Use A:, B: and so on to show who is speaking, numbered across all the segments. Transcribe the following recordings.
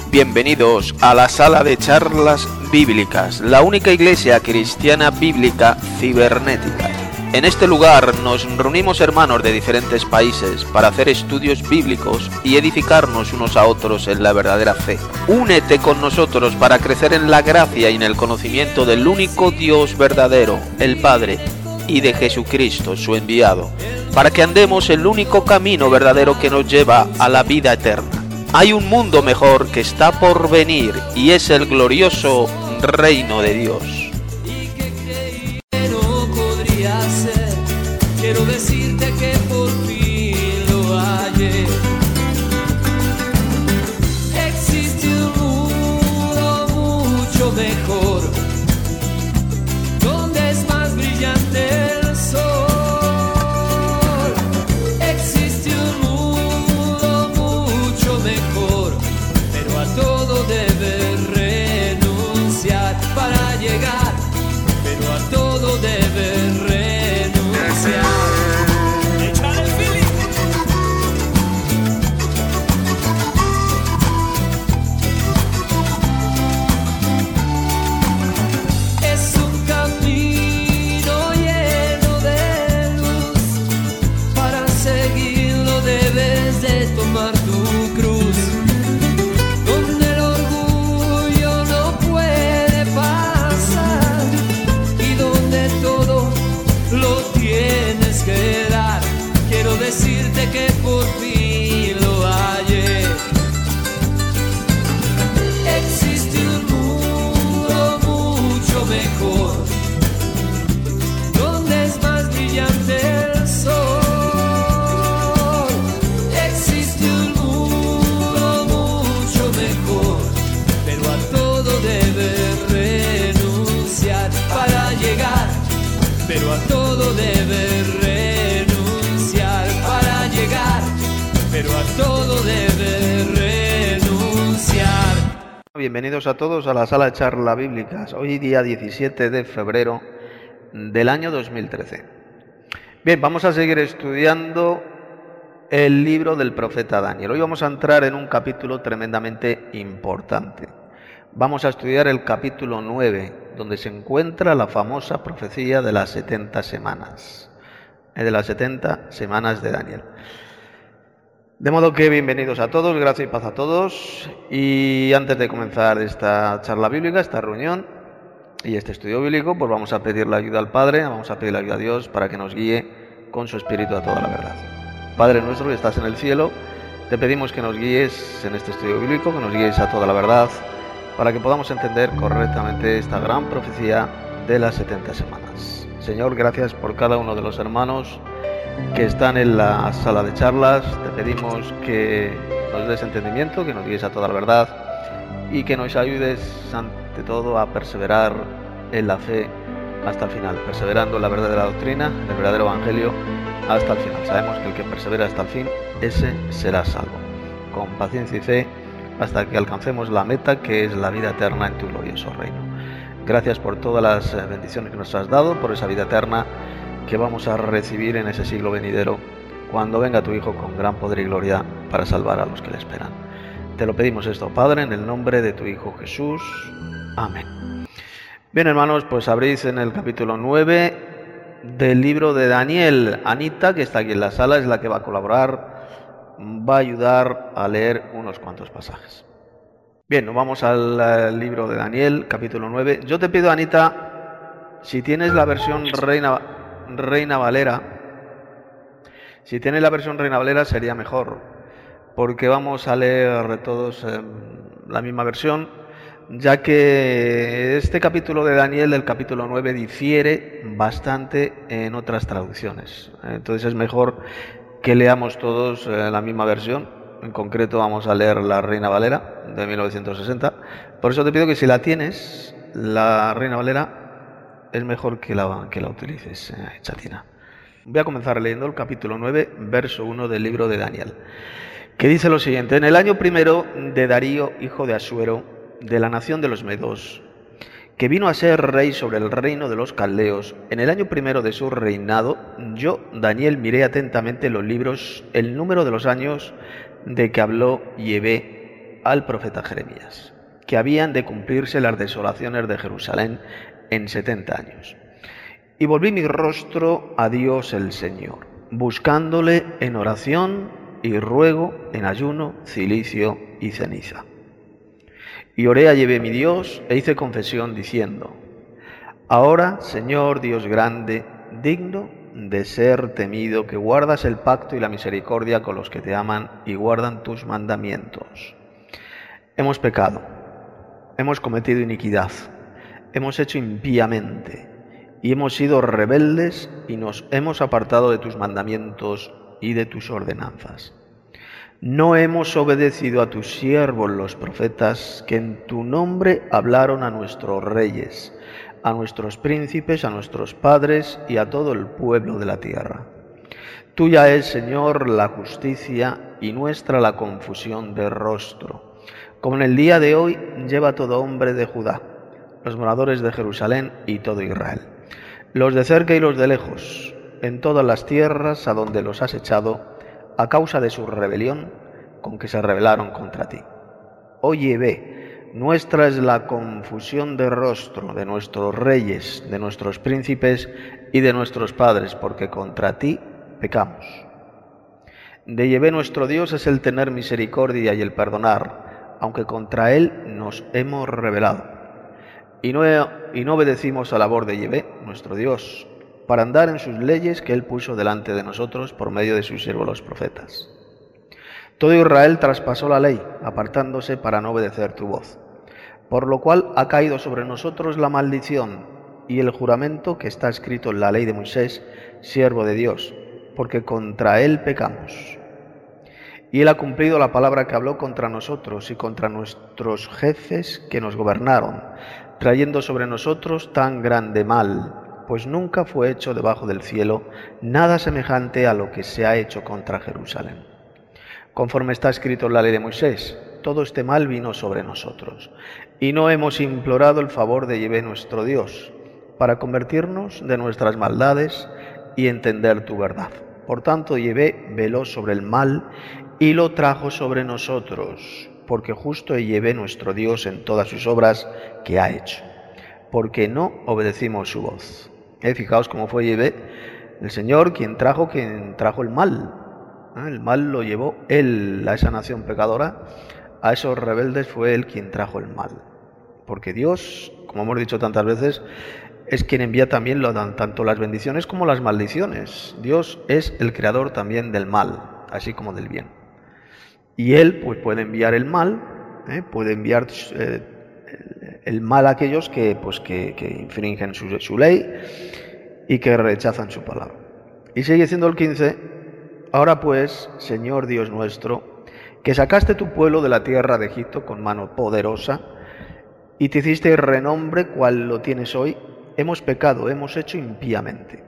A: Bienvenidos a la sala de charlas bíblicas, la única iglesia cristiana bíblica cibernética. En este lugar nos reunimos hermanos de diferentes países para hacer estudios bíblicos y edificarnos unos a otros en la verdadera fe. Únete con nosotros para crecer en la gracia y en el conocimiento del único Dios verdadero, el Padre, y de Jesucristo, su enviado, para que andemos el único camino verdadero que nos lleva a la vida eterna. Hay un mundo mejor que está por venir y es el glorioso reino de Dios.
B: Quiero decirte que por fin lo hallé. Existe un mundo mucho mejor, donde es más brillante el sol. Existe un mundo mucho mejor, pero a todo debes renunciar para llegar, pero a todo debes renunciar. Es un camino lleno de luz, para seguirlo debes de tomar tu cruz, donde el orgullo no puede pasar y donde todo lo tienes que dar. Quiero decirte que por fin lo hallé. Existe un mundo mucho mejor, donde es más brillante el sol. Existe un mundo mucho mejor, pero a todo debes renunciar para llegar, pero a todo debes renunciar para llegar, pero a todo debes renunciar.
A: Bienvenidos a todos a la sala de charlas bíblicas, hoy día 17 de febrero del año 2013. Bien, vamos a seguir estudiando el libro del profeta Daniel. Hoy vamos a entrar en un capítulo tremendamente importante. Vamos a estudiar el capítulo 9, donde se encuentra la famosa profecía de las 70 semanas. De las 70 semanas de Daniel. De modo que bienvenidos a todos, gracias y paz a todos. Y antes de comenzar esta charla bíblica, esta reunión y este estudio bíblico, pues vamos a pedir la ayuda al Padre, vamos a pedir la ayuda a Dios para que nos guíe con su Espíritu a toda la verdad. Padre nuestro que estás en el cielo, te pedimos que nos guíes en este estudio bíblico, que nos guíes a toda la verdad, para que podamos entender correctamente esta gran profecía de las 70 semanas. Señor, gracias por cada uno de los hermanos que están en la sala de charlas. Te pedimos que nos des entendimiento, que nos guíes a toda la verdad y que nos ayudes ante todo a perseverar en la fe hasta el final, perseverando en la verdadera doctrina, el verdadero evangelio hasta el final. Sabemos que el que persevera hasta el fin, ese será salvo. Con paciencia y fe hasta que alcancemos la meta, que es la vida eterna en tu glorioso reino. Gracias por todas las bendiciones que nos has dado, por esa vida eterna que vamos a recibir en ese siglo venidero, cuando venga tu Hijo con gran poder y gloria para salvar a los que le esperan. Te lo pedimos esto, Padre, en el nombre de tu Hijo Jesús. Amén. Bien, hermanos, pues abrís en el capítulo 9 del libro de Daniel. Anita, que está aquí en la sala, es la que va a colaborar, va a ayudar a leer unos cuantos pasajes. Bien, nos vamos al libro de Daniel, capítulo 9. Yo te pido, Anita, si tienes la versión Reina Valera, si tienes la versión Reina Valera sería mejor, porque vamos a leer todos la misma versión, ya que este capítulo de Daniel, del capítulo 9, difiere bastante en otras traducciones. Entonces es mejor que leamos todos la misma versión. En concreto vamos a leer la Reina Valera de 1960. Por eso te pido que si la tienes, la Reina Valera, es mejor que la utilices, chatina. Voy a comenzar leyendo el capítulo 9, verso 1 del libro de Daniel, que dice lo siguiente: en el año primero de Darío, hijo de Asuero, de la nación de los Medos, que vino a ser rey sobre el reino de los caldeos, en el año primero de su reinado, yo, Daniel, miré atentamente los libros, el número de los años de que habló Yahvé al profeta Jeremías, que habían de cumplirse las desolaciones de Jerusalén en 70 años. Y volví mi rostro a Dios el Señor, buscándole en oración y ruego, en ayuno, cilicio y ceniza. Y oré a Yahvé mi Dios e hice confesión diciendo: ahora, Señor Dios grande, digno de ser temido, que guardas el pacto y la misericordia con los que te aman y guardan tus mandamientos. Hemos pecado, hemos cometido iniquidad, hemos hecho impíamente y hemos sido rebeldes y nos hemos apartado de tus mandamientos y de tus ordenanzas. No hemos obedecido a tus siervos los profetas, que en tu nombre hablaron a nuestros reyes, a nuestros príncipes, a nuestros padres y a todo el pueblo de la tierra. Tuya es, Señor, la justicia y nuestra la confusión de rostro. Como en el día de hoy lleva todo hombre de Judá, los moradores de Jerusalén y todo Israel, los de cerca y los de lejos, en todas las tierras a donde los has echado, a causa de su rebelión con que se rebelaron contra ti. Oye, ve, nuestra es la confusión de rostro de nuestros reyes, de nuestros príncipes y de nuestros padres, porque contra ti pecamos. De Yahvé nuestro Dios es el tener misericordia y el perdonar, aunque contra él nos hemos rebelado. Y no obedecimos a la voz de Yahvé nuestro Dios, para andar en sus leyes que él puso delante de nosotros por medio de sus siervos los profetas. Todo Israel traspasó la ley, apartándose para no obedecer tu voz, por lo cual ha caído sobre nosotros la maldición y el juramento que está escrito en la ley de Moisés, siervo de Dios, porque contra él pecamos. Y él ha cumplido la palabra que habló contra nosotros y contra nuestros jefes que nos gobernaron, trayendo sobre nosotros tan grande mal, pues nunca fue hecho debajo del cielo nada semejante a lo que se ha hecho contra Jerusalén. Conforme está escrito en la ley de Moisés, todo este mal vino sobre nosotros, y no hemos implorado el favor de Yahvé nuestro Dios, para convertirnos de nuestras maldades y entender tu verdad. Por tanto, Yahvé veló sobre el mal y lo trajo sobre nosotros, porque justo es Yahvé nuestro Dios en todas sus obras que ha hecho, porque no obedecimos su voz. Fijaos cómo fue Yahvé, el Señor, quien trajo el mal. El mal lo llevó él a esa nación pecadora, a esos rebeldes fue él quien trajo el mal. Porque Dios, como hemos dicho tantas veces, es quien envía también tanto las bendiciones como las maldiciones. Dios es el creador también del mal, así como del bien. Y él pues puede enviar el mal, puede enviar el mal a aquellos que infringen su ley y que rechazan su palabra. Y sigue diciendo el 15, ahora pues, Señor Dios nuestro, que sacaste tu pueblo de la tierra de Egipto con mano poderosa y te hiciste renombre cual lo tienes hoy, hemos pecado, hemos hecho impíamente.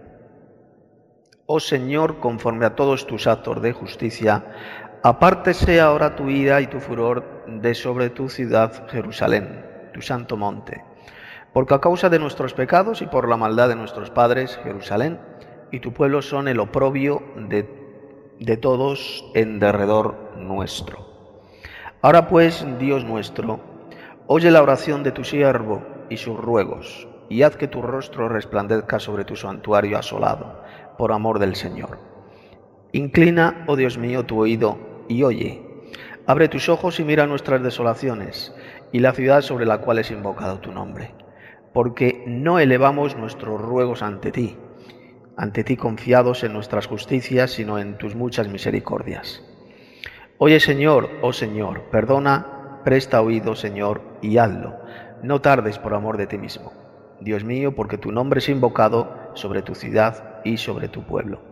A: Oh Señor, conforme a todos tus actos de justicia, apártese ahora tu ira y tu furor de sobre tu ciudad Jerusalén, tu santo monte, porque a causa de nuestros pecados y por la maldad de nuestros padres, Jerusalén y tu pueblo son el oprobio de todos en derredor nuestro. Ahora pues, Dios nuestro, oye la oración de tu siervo y sus ruegos, y haz que tu rostro resplandezca sobre tu santuario asolado, por amor del Señor. Inclina, oh Dios mío, tu oído y oye. Abre tus ojos y mira nuestras desolaciones y la ciudad sobre la cual es invocado tu nombre, porque no elevamos nuestros ruegos ante ti confiados en nuestras justicias, sino en tus muchas misericordias. Oye, Señor, oh Señor, perdona, presta oído, Señor, y hazlo. No tardes por amor de ti mismo, Dios mío, porque tu nombre es invocado sobre tu ciudad y sobre tu pueblo.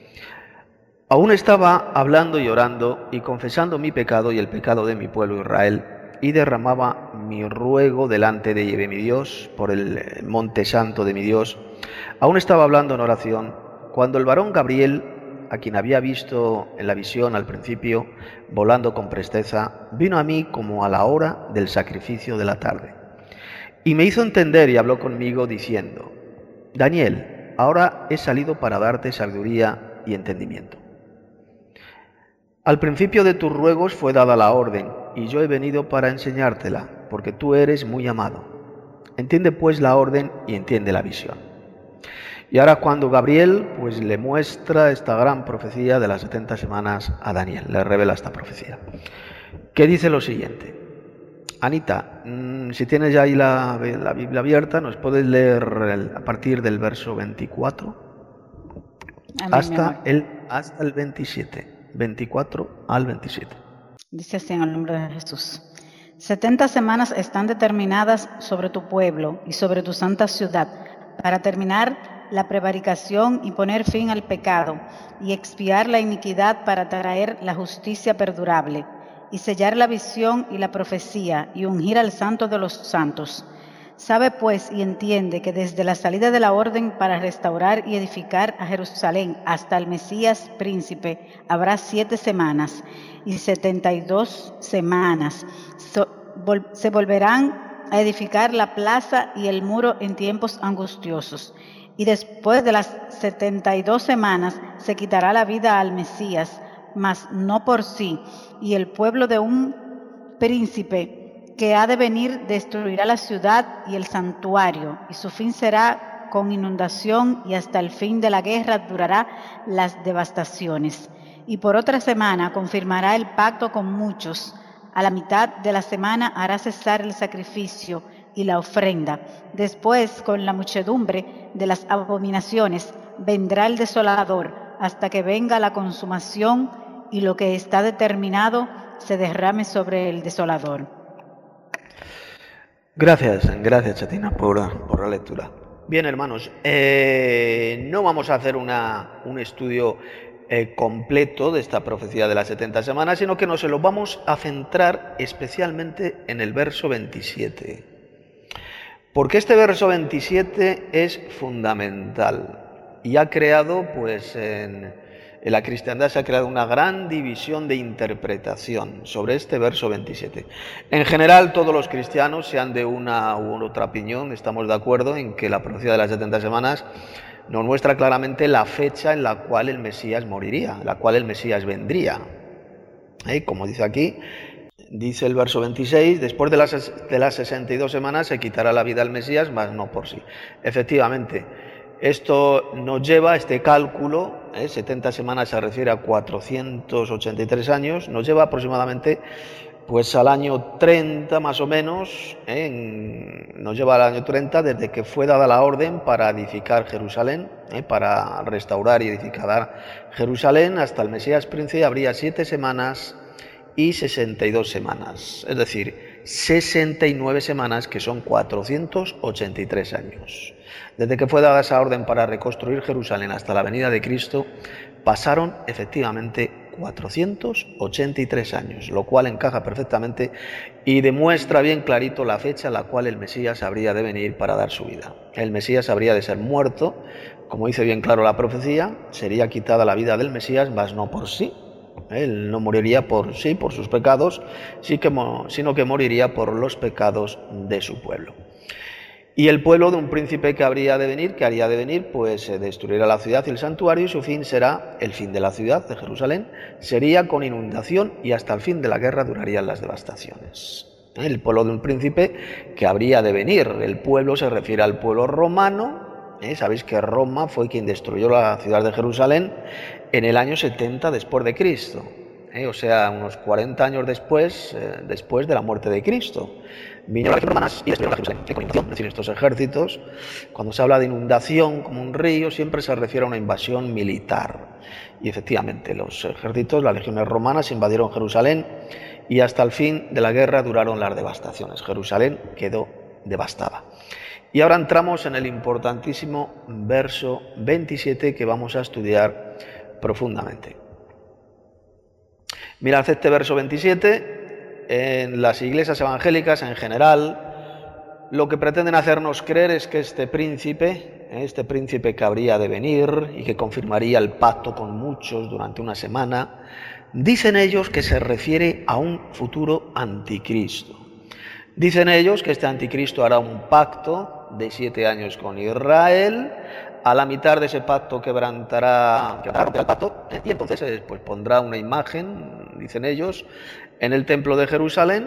A: Aún estaba hablando y orando y confesando mi pecado y el pecado de mi pueblo Israel, y derramaba mi ruego delante de Yahvé mi Dios, por el monte santo de mi Dios. Aún estaba hablando en oración, cuando el varón Gabriel, a quien había visto en la visión al principio, volando con presteza, vino a mí como a la hora del sacrificio de la tarde. Y me hizo entender y habló conmigo diciendo: Daniel, ahora he salido para darte sabiduría y entendimiento. Al principio de tus ruegos fue dada la orden, y yo he venido para enseñártela, porque tú eres muy amado. Entiende pues la orden y entiende la visión. Y ahora cuando Gabriel pues le muestra esta gran profecía de las 70 semanas a Daniel, le revela esta profecía, que dice lo siguiente. Anita, si tienes ya ahí la Biblia abierta, ¿nos puedes leer a partir del verso 24 hasta el 27? 24 al 27.
C: Dice así en el nombre de Jesús. 70 semanas están determinadas sobre tu pueblo y sobre tu santa ciudad para terminar la prevaricación y poner fin al pecado y expiar la iniquidad para traer la justicia perdurable y sellar la visión y la profecía y ungir al santo de los santos. Sabe pues y entiende que desde la salida de la orden para restaurar y edificar a Jerusalén hasta el Mesías príncipe habrá 7 semanas y 72 semanas. Se volverán a edificar la plaza y el muro en tiempos angustiosos. Y después de las 72 semanas se quitará la vida al Mesías, mas no por sí, y el pueblo de un príncipe que ha de venir destruirá la ciudad y el santuario, y su fin será con inundación, y hasta el fin de la guerra durará las devastaciones. Y por otra semana confirmará el pacto con muchos. A la mitad de la semana hará cesar el sacrificio y la ofrenda. Después, con la muchedumbre de las abominaciones, vendrá el desolador, hasta que venga la consumación y lo que está determinado se derrame sobre el desolador.
A: Gracias Chatina por la lectura. Bien, hermanos, no vamos a hacer un estudio completo de esta profecía de las 70 semanas, sino que nos lo vamos a centrar especialmente en el verso 27. Porque este verso 27 es fundamental y ha creado, pues, en la cristiandad se ha creado una gran división de interpretación sobre este verso 27. En general, todos los cristianos, sean de una u otra opinión, estamos de acuerdo en que la profecía de las 70 semanas nos muestra claramente la fecha en la cual el Mesías moriría, en la cual el Mesías vendría. Como dice aquí, dice el verso 26, después de las 62 semanas se quitará la vida al Mesías, mas no por sí. Efectivamente, esto nos lleva, este cálculo, 70 semanas se refiere a 483 años, nos lleva aproximadamente pues al año 30 más o menos, nos lleva al año 30 desde que fue dada la orden para edificar Jerusalén, para restaurar y edificar Jerusalén, hasta el Mesías príncipe habría 7 semanas y 62 semanas, es decir, 69 semanas, que son 483 años. Desde que fue dada esa orden para reconstruir Jerusalén hasta la venida de Cristo, pasaron efectivamente 483 años, lo cual encaja perfectamente y demuestra bien clarito la fecha en la cual el Mesías habría de venir para dar su vida. El Mesías habría de ser muerto, como dice bien claro la profecía, sería quitada la vida del Mesías, mas no por sí. Él no moriría por sí, por sus pecados, sino que moriría por los pecados de su pueblo. Y el pueblo de un príncipe que haría de venir, pues destruirá la ciudad y el santuario, y su fin será el fin de la ciudad de Jerusalén, sería con inundación, y hasta el fin de la guerra durarían las devastaciones. El pueblo de un príncipe que habría de venir, el pueblo se refiere al pueblo romano. Sabéis que Roma fue quien destruyó la ciudad de Jerusalén en el año 70 después de Cristo, o sea, unos 40 años después de la muerte de Cristo. Vinieron las legiones romanas y destruyeron Jerusalén con inundación. Es decir, estos ejércitos, cuando se habla de inundación como un río, siempre se refiere a una invasión militar. Y efectivamente, los ejércitos, las legiones romanas, invadieron Jerusalén y hasta el fin de la guerra duraron las devastaciones. Jerusalén quedó devastada. Y ahora entramos en el importantísimo verso 27 que vamos a estudiar profundamente. Mirad este verso 27. En las iglesias evangélicas en general, lo que pretenden hacernos creer es que este príncipe que habría de venir y que confirmaría el pacto con muchos durante una semana, dicen ellos que se refiere a un futuro anticristo. Dicen ellos que este anticristo hará un pacto de 7 años con Israel. A la mitad de ese pacto quebrantará el pacto, y entonces pues pondrá una imagen dicen ellos, en el templo de Jerusalén,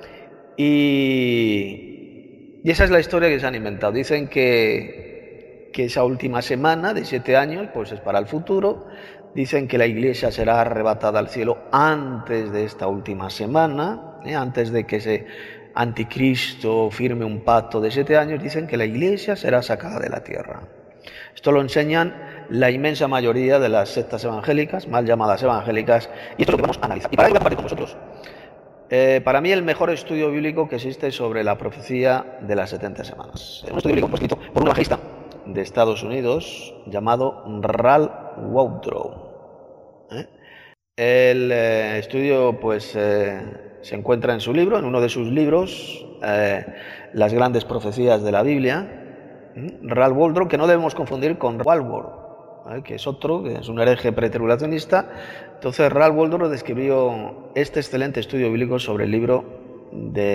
A: y esa es la historia que se han inventado. Dicen que esa última semana de 7 años pues es para el futuro. Dicen que la iglesia será arrebatada al cielo antes de esta última semana, antes de que ese anticristo firme un pacto de 7 años. Dicen que la iglesia será sacada de la tierra. Esto lo enseñan la inmensa mayoría de las sectas evangélicas, mal llamadas evangélicas, y esto es lo que vamos a analizar. Y para ello voy a compartir con vosotros, para mí, el mejor estudio bíblico que existe sobre la profecía de las 70 semanas. Es un estudio bíblico escrito por un evangelista de Estados Unidos llamado Ralph Woodrow. El estudio pues se encuentra en su libro, en uno de sus libros, Las grandes profecías de la Biblia. Ralph Woodrow, que no debemos confundir con Walworth, que es otro, que es un hereje pretribulacionista. Entonces Ralph Woodrow describió este excelente estudio bíblico sobre el libro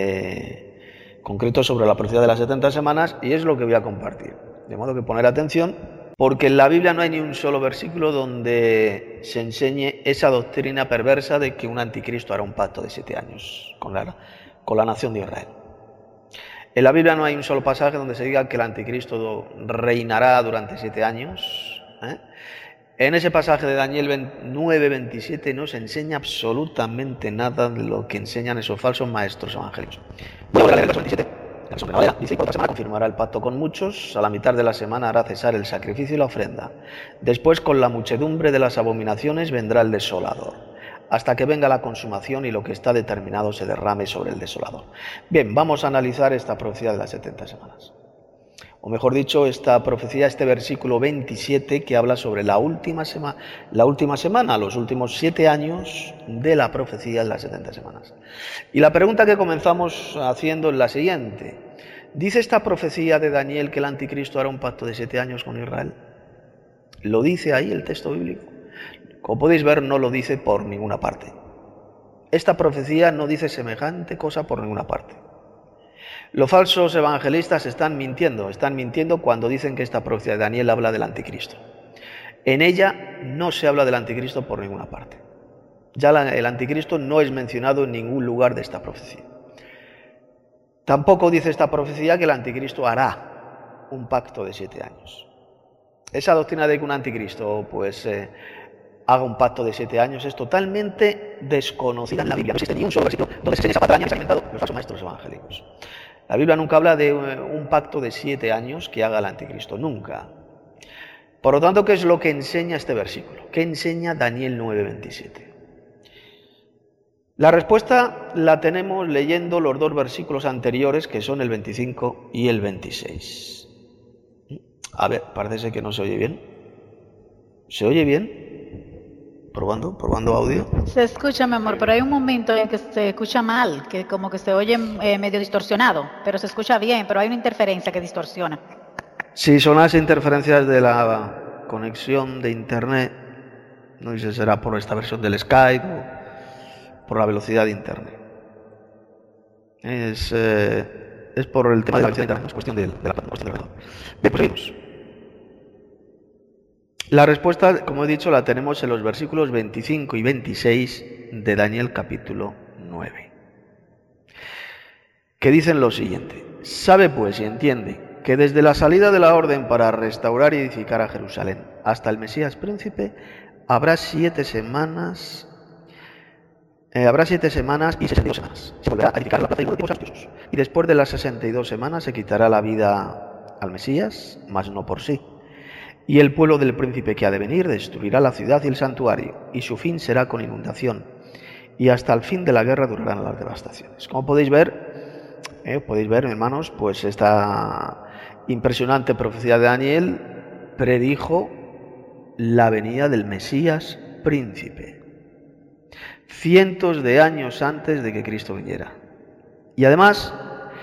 A: concreto sobre la profecía de las 70 semanas, y es lo que voy a compartir. De modo que poner atención, porque en la Biblia no hay ni un solo versículo donde se enseñe esa doctrina perversa de que un anticristo hará un pacto de 7 años con la nación de Israel. En la Biblia no hay un solo pasaje donde se diga que el anticristo reinará durante 7 años. En ese pasaje de Daniel 9:27 no se enseña absolutamente nada de lo que enseñan esos falsos maestros evangélicos. Voy a leer el verso 27. Dice: y por otra semana confirmará el pacto con muchos, a la mitad de la semana hará cesar el sacrificio y la ofrenda. Después, con la muchedumbre de las abominaciones vendrá el desolador, hasta que venga la consumación y lo que está determinado se derrame sobre el desolador. Bien, vamos a analizar esta profecía de las 70 semanas. O mejor dicho, esta profecía, este versículo 27, que habla sobre la última semana, los últimos 7 años de la profecía de las 70 semanas. Y la pregunta que comenzamos haciendo es la siguiente: ¿dice esta profecía de Daniel que el anticristo hará un pacto de 7 años con Israel? ¿Lo dice ahí el texto bíblico? Como podéis ver, no lo dice por ninguna parte. Esta profecía no dice semejante cosa por ninguna parte. Los falsos evangelistas están mintiendo cuando dicen que esta profecía de Daniel habla del anticristo. En ella no se habla del anticristo por ninguna parte. Ya el anticristo no es mencionado en ningún lugar de esta profecía. Tampoco dice esta profecía que el anticristo hará un pacto de 7 años. Esa doctrina de que un anticristo haga un pacto de 7 años es totalmente desconocida en la Biblia. No existe ni un solo versículo donde se enseñe esa patraña que se han inventado los falsos maestros evangélicos. La Biblia nunca habla de un pacto de 7 años que haga el anticristo, nunca. Por lo tanto, ¿qué es lo que enseña este versículo? ¿Qué enseña Daniel 9:27? La respuesta la tenemos leyendo los 2 versículos anteriores, que son el 25 y el 26. A ver, parece que no se oye bien. ¿Se oye bien? Probando audio.
C: Se escucha, mi amor, pero hay un momento en que se escucha mal, que como que se oye medio distorsionado, pero se escucha bien, pero hay una interferencia que distorsiona.
A: Sí, son las interferencias de la conexión de internet. No sé si será por esta versión del Skype o por la velocidad de internet. Es por el tema de la velocidad de internet, es cuestión de la plataforma. Bien, pues seguimos. La respuesta, como he dicho, la tenemos en los versículos 25 y 26 de Daniel capítulo 9, que dicen lo siguiente: sabe pues y entiende que desde la salida de la orden para restaurar y edificar a Jerusalén hasta el Mesías príncipe habrá 7 semanas y 62 semanas. Se volverá a edificar la plaza y los antiguos auspicios. Y después de las 62 semanas se quitará la vida al Mesías, mas no por sí. Y el pueblo del príncipe que ha de venir destruirá la ciudad y el santuario, y su fin será con inundación. Y hasta el fin de la guerra durarán las devastaciones. Como podéis ver, hermanos, pues esta impresionante profecía de Daniel predijo la venida del Mesías príncipe, cientos de años antes de que Cristo viniera. Y además,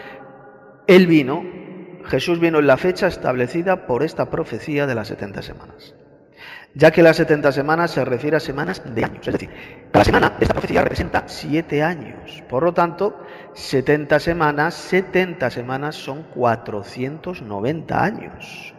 A: Jesús vino en la fecha establecida por esta profecía de las 70 semanas, ya que las 70 semanas se refiere a semanas de años, es decir, cada semana de esta profecía representa 7 años. Por lo tanto, 70 semanas son 490 años.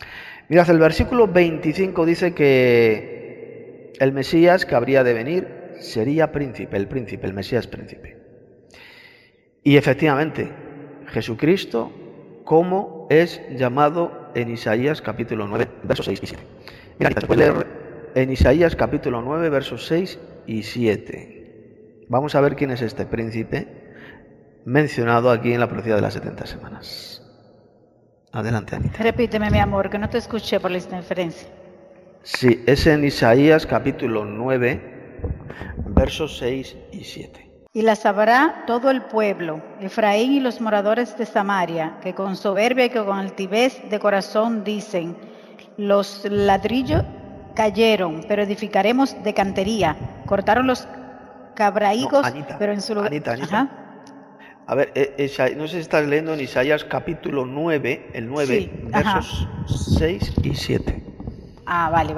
A: Mirad, el versículo 25 dice que el Mesías que habría de venir sería príncipe, el Mesías príncipe. Y efectivamente, Jesucristo, ¿cómo es llamado en Isaías capítulo 9, versos 6 y 7? Mira, se puede leer en Isaías capítulo 9, versos 6 y 7. Vamos a ver quién es este príncipe mencionado aquí en la profecía de las 70 semanas. Adelante, Anita.
C: Repíteme, mi amor, que no te escuché por la interferencia.
A: Sí, es en Isaías capítulo 9, versos 6 y 7.
C: Y la sabrá todo el pueblo, Efraín y los moradores de Samaria, que con soberbia y que con altivez de corazón dicen: los ladrillos cayeron, pero edificaremos de cantería. Cortaron los cabraigos,
A: No, Anita,
C: pero en su lugar...
A: Anita.
C: Ajá.
A: A ver, no sé si estás leyendo en Isaías capítulo 9, el 9,
C: Sí, ajá.
A: versos 6 y 7.
C: Ah, vale.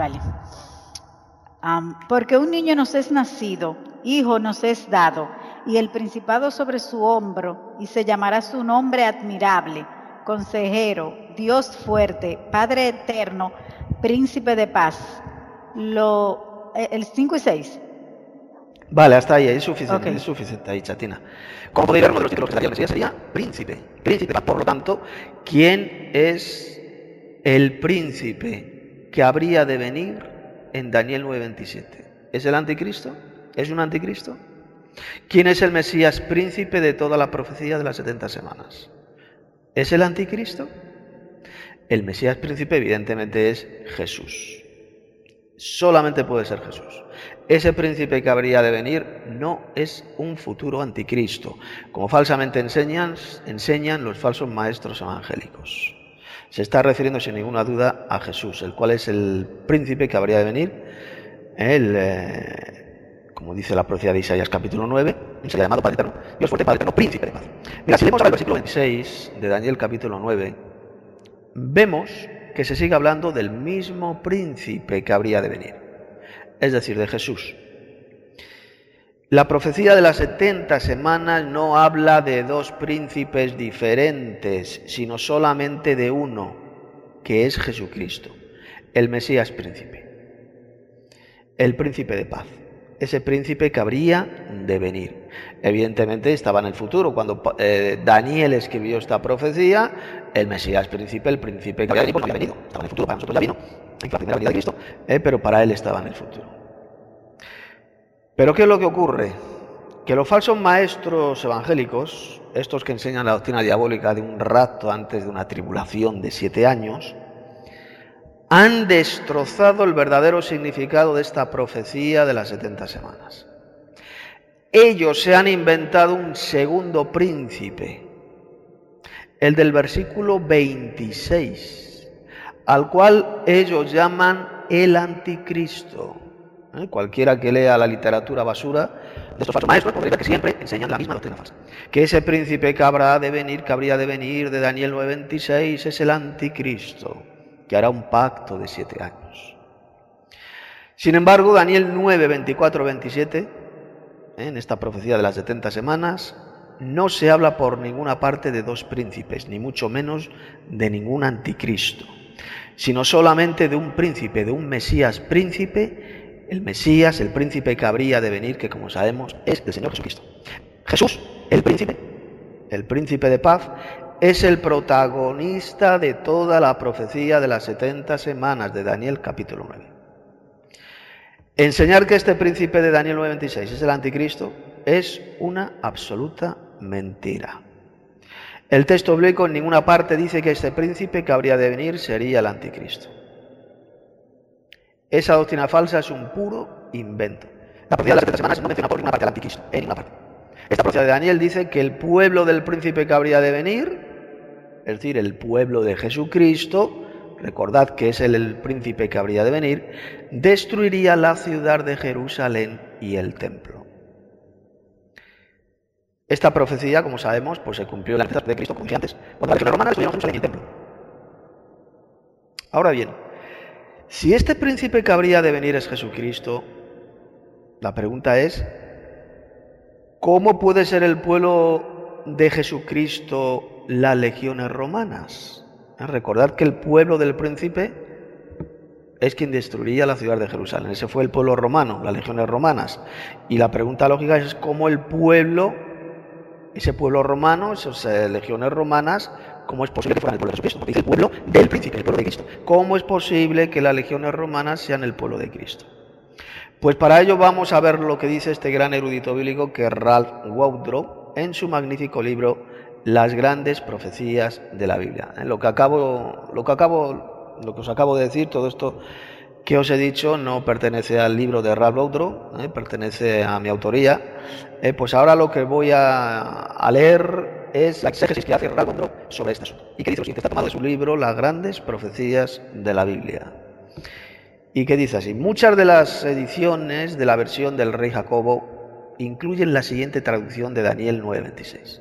C: Porque un niño nos es nacido, hijo nos es dado, y el principado sobre su hombro, y se llamará su nombre admirable, consejero, Dios fuerte, Padre eterno, príncipe de paz. El 5 y 6.
A: Vale, hasta ahí, es suficiente,
C: Okay.
A: es suficiente ahí, chatina. Como podéis ver, uno de los títulos que daría el Mesías sería príncipe. Por lo tanto, ¿quién es el príncipe que habría de venir en Daniel 9:27? ¿Es el anticristo? ¿Es un anticristo? ¿Quién es el Mesías príncipe de toda la profecía de las 70 semanas? ¿Es el anticristo? El Mesías príncipe evidentemente es Jesús. Solamente puede ser Jesús. Ese príncipe que habría de venir no es un futuro anticristo, como falsamente enseñan los falsos maestros evangélicos. Se está refiriendo sin ninguna duda a Jesús, el cual es el príncipe que habría de venir, como dice la profecía de Isaías capítulo 9, se le ha llamado Padre Eterno, Dios fuerte, Padre Eterno, príncipe de paz. Mira, si leemos ahora el versículo 26 de Daniel capítulo 9, vemos que se sigue hablando del mismo príncipe que habría de venir, es decir, de Jesús. La profecía de las 70 semanas no habla de dos príncipes diferentes, sino solamente de uno, que es Jesucristo, el Mesías príncipe, el príncipe de paz, ese príncipe que habría de venir. Evidentemente estaba en el futuro, cuando Daniel escribió esta profecía, el Mesías príncipe, el príncipe que había venido, pues no había venido, estaba en el futuro, para nosotros ya vino, en la primera venida de Cristo, pero para él estaba en el futuro. Pero ¿qué es lo que ocurre? Que los falsos maestros evangélicos, estos que enseñan la doctrina diabólica de un rapto antes de una tribulación de 7 años, han destrozado el verdadero significado de esta profecía de las 70 semanas. Ellos se han inventado un segundo príncipe, el del versículo 26, al cual ellos llaman el anticristo. Cualquiera que lea la literatura basura de estos falsos maestros podría ver que siempre enseñan la misma doctrina falsa. Que ese príncipe que habría de venir de Daniel 9:26 es el anticristo, que hará un pacto de 7 años. Sin embargo, Daniel 9:24-27, en esta profecía de las 70 semanas, no se habla por ninguna parte de dos príncipes, ni mucho menos de ningún anticristo, sino solamente de un príncipe, de un Mesías príncipe. El Mesías, el príncipe que habría de venir, que como sabemos es el Señor Jesucristo. Jesús, el príncipe de paz, es el protagonista de toda la profecía de las 70 semanas de Daniel capítulo 9. Enseñar que este príncipe de Daniel 9:26 es el anticristo es una absoluta mentira. El texto bíblico en ninguna parte dice que este príncipe que habría de venir sería el anticristo. Esa doctrina falsa es un puro invento. La profecía de las 70 semanas no menciona por ninguna parte al anticristo, en ninguna parte. Esta profecía de Daniel dice que el pueblo del príncipe que habría de venir, es decir, el pueblo de Jesucristo, recordad que es el príncipe que habría de venir, destruiría la ciudad de Jerusalén y el templo. Esta profecía, como sabemos, pues se cumplió en la profecía de Cristo, como dije antes, cuando la legión romana destruyó Jerusalén y el templo. Ahora bien, si este príncipe que habría de venir es Jesucristo, la pregunta es, ¿cómo puede ser el pueblo de Jesucristo las legiones romanas? Recordad que el pueblo del príncipe es quien destruiría la ciudad de Jerusalén. Ese fue el pueblo romano, las legiones romanas. Y la pregunta lógica es cómo el pueblo, ese pueblo romano, esas legiones romanas, ¿cómo es posible que fueran el pueblo de Jesucristo? Porque dice el pueblo del príncipe, el pueblo de Cristo. ¿Cómo es posible que las legiones romanas sean el pueblo de Cristo? Pues para ello vamos a ver lo que dice este gran erudito bíblico, que es Ralph Woodrow, en su magnífico libro Las grandes profecías de la Biblia. Lo que os acabo de decir, todo esto que os he dicho, no pertenece al libro de Ralph Woodrow, pertenece a mi autoría. Pues ahora lo que voy a leer es la exégesis que hace Ralph Woodrow sobre este asunto. Y que dice lo siguiente, está tomado de su libro Las grandes profecías de la Biblia. Y que dice así: muchas de las ediciones de la versión del rey Jacobo incluyen la siguiente traducción de Daniel 9:26.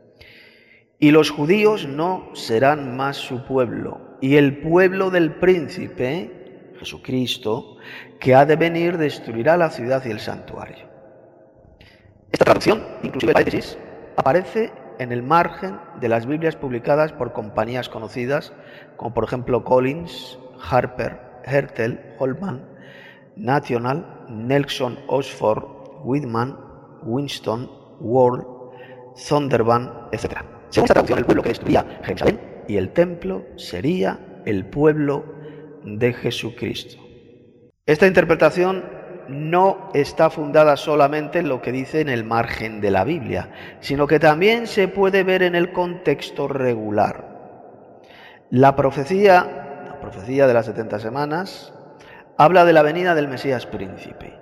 A: Y los judíos no serán más su pueblo, y el pueblo del príncipe, Jesucristo, que ha de venir, destruirá la ciudad y el santuario. Esta traducción, inclusive el paréntesis, aparece en el margen de las Biblias publicadas por compañías conocidas, como por ejemplo Collins, Harper, Hertel, Holman, National, Nelson Oxford, Whitman, Winston, Ward, Zondervan, etc. Según esta traducción, el pueblo que destruía Jerusalén y el templo sería el pueblo de Jesucristo. Esta interpretación no está fundada solamente en lo que dice en el margen de la Biblia, sino que también se puede ver en el contexto regular. La profecía de las 70 semanas, habla de la venida del Mesías príncipe.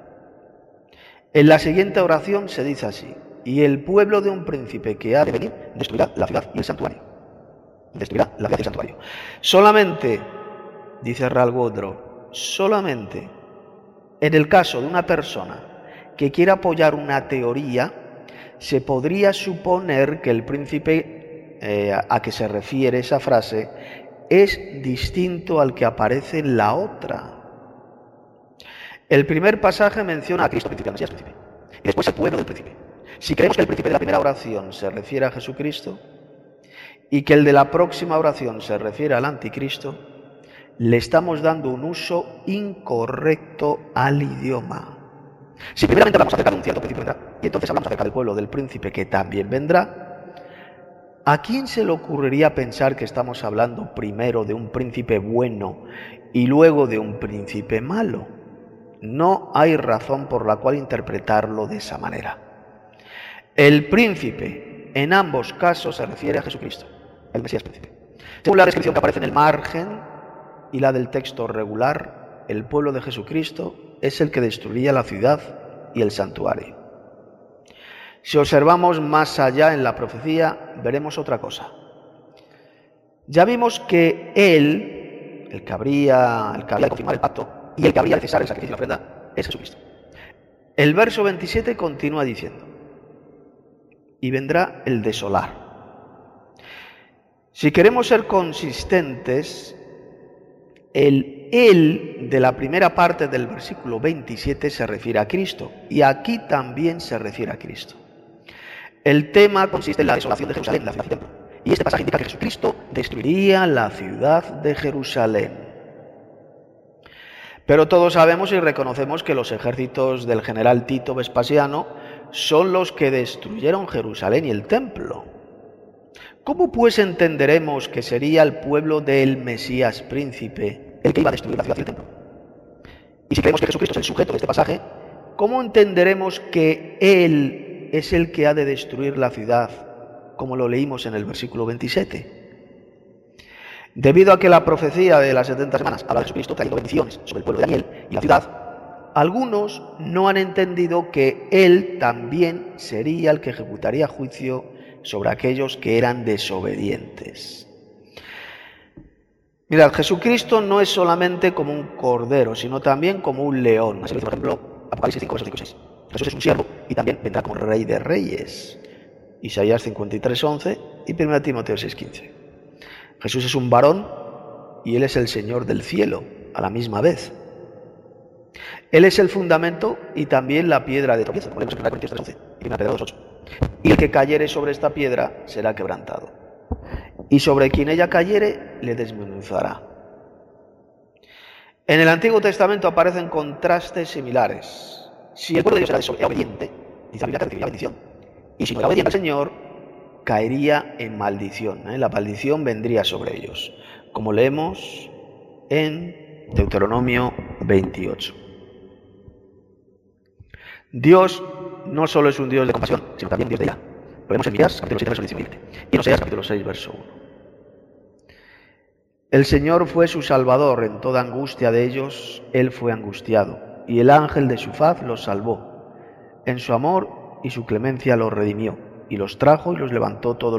A: En la siguiente oración se dice así: y el pueblo de un príncipe que ha de venir destruirá la ciudad y el santuario. Destruirá la ciudad y el santuario. Solamente, dice Ralph Woodrow, solamente en el caso de una persona que quiera apoyar una teoría, se podría suponer que el príncipe a que se refiere esa frase es distinto al que aparece en la otra. El primer pasaje menciona a Cristo príncipe, al Mesías príncipe, y después el pueblo del príncipe. Si creemos que el príncipe de la primera oración se refiere a Jesucristo y que el de la próxima oración se refiere al anticristo, le estamos dando un uso incorrecto al idioma. Si primeramente hablamos acerca de un cierto príncipe vendrá, y entonces hablamos acerca del pueblo del príncipe que también vendrá, ¿a quién se le ocurriría pensar que estamos hablando primero de un príncipe bueno y luego de un príncipe malo? No hay razón por la cual interpretarlo de esa manera. El príncipe en ambos casos se refiere a Jesucristo, el Mesías príncipe. Según la descripción que aparece en el margen y la del texto regular, el pueblo de Jesucristo es el que destruiría la ciudad y el santuario. Si observamos más allá en la profecía, veremos otra cosa. Ya vimos que Él, el que habría de confirmar el pacto y el que habría de cesar el sacrificio de la ofrenda, es Jesucristo. El verso 27 continúa diciendo: y vendrá el desolar. Si queremos ser consistentes, el Él de la primera parte del versículo 27 se refiere a Cristo, y aquí también se refiere a Cristo. El tema consiste en la desolación de Jerusalén, la ciudad y templo, y este pasaje indica que Jesucristo destruiría la ciudad de Jerusalén. Pero todos sabemos y reconocemos que los ejércitos del general Tito Vespasiano son los que destruyeron Jerusalén y el templo. ¿Cómo pues entenderemos que sería el pueblo del Mesías príncipe el que iba a destruir la ciudad y el templo? Y si creemos que Jesucristo es el sujeto de este pasaje, ¿cómo entenderemos que Él es el que ha de destruir la ciudad, como lo leímos en el versículo 27? Debido a que la profecía de las 70 semanas habla de Jesucristo trayendo bendiciones sobre el pueblo de Daniel y la ciudad, algunos no han entendido que Él también sería el que ejecutaría juicio sobre aquellos que eran desobedientes. Mirad, Jesucristo no es solamente como un cordero, sino también como un león. Así lo dice, por ejemplo, Apocalipsis 5, versos 5 y 6. Jesús es un siervo y también vendrá como rey de reyes. Isaías 53, 11 y 1 Timoteo 6, 15. Jesús es un varón y Él es el Señor del cielo a la misma vez. Él es el fundamento y también la piedra de tropiezo, como leemos en 1 Corintios 3:11 y 1 Pedro 2:8. Y el que cayere sobre esta piedra será quebrantado, y sobre quien ella cayere le desmenuzará. En el Antiguo Testamento aparecen contrastes similares. Si el pueblo de Dios era obediente, dice la Biblia que recibiría bendición. Y si no era obediente al Señor, caería en maldición. La maldición vendría sobre ellos, como leemos en Deuteronomio 28. Dios no solo es un Dios de compasión, sino también Dios de ira. Lo vemos en Miqueas, capítulo 7, verso 17. Y en Oseas, capítulo 6, verso 1. El Señor fue su salvador, en toda angustia de ellos, Él fue angustiado, y el ángel de su faz los salvó. En su amor y su clemencia los redimió, y los trajo y los levantó todos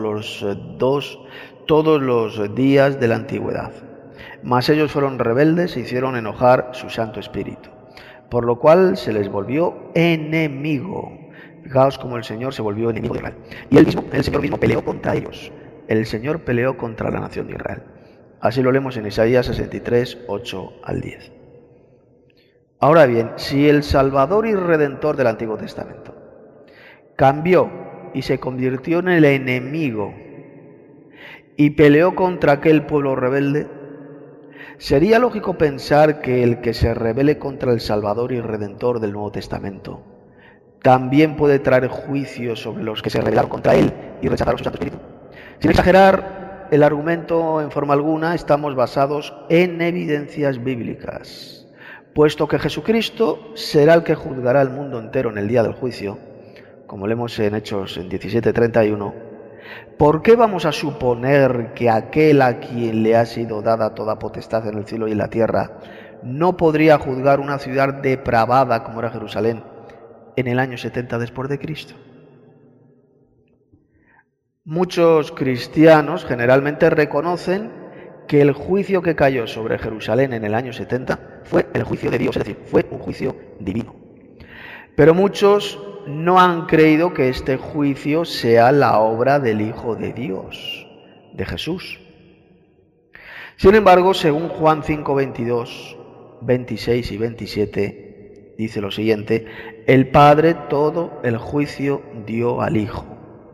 A: los días de la antigüedad. Mas ellos fueron rebeldes e hicieron enojar su Santo Espíritu, por lo cual se les volvió enemigo. Fijaos cómo el Señor se volvió enemigo de Israel. Y el Señor mismo peleó contra ellos. El Señor peleó contra la nación de Israel. Así lo leemos en Isaías 63, 8 al 10. Ahora bien, si el Salvador y Redentor del Antiguo Testamento cambió y se convirtió en el enemigo y peleó contra aquel pueblo rebelde, sería lógico pensar que el que se rebele contra el Salvador y Redentor del Nuevo Testamento también puede traer juicio sobre los que se rebelaron contra él y rechazaron su Santo Espíritu. Sin exagerar el argumento en forma alguna, estamos basados en evidencias bíblicas, puesto que Jesucristo será el que juzgará al mundo entero en el día del juicio, como leemos en Hechos 17:31. ¿Por qué vamos a suponer que aquel a quien le ha sido dada toda potestad en el cielo y en la tierra no podría juzgar una ciudad depravada como era Jerusalén en el año 70 después de Cristo? Muchos cristianos generalmente reconocen que el juicio que cayó sobre Jerusalén en el año 70 fue el juicio de Dios, es decir, fue un juicio divino. Pero muchos no han creído que este juicio sea la obra del Hijo de Dios, de Jesús. Sin embargo, según Juan 5:22, 26 y 27, dice lo siguiente: el Padre todo el juicio dio al Hijo.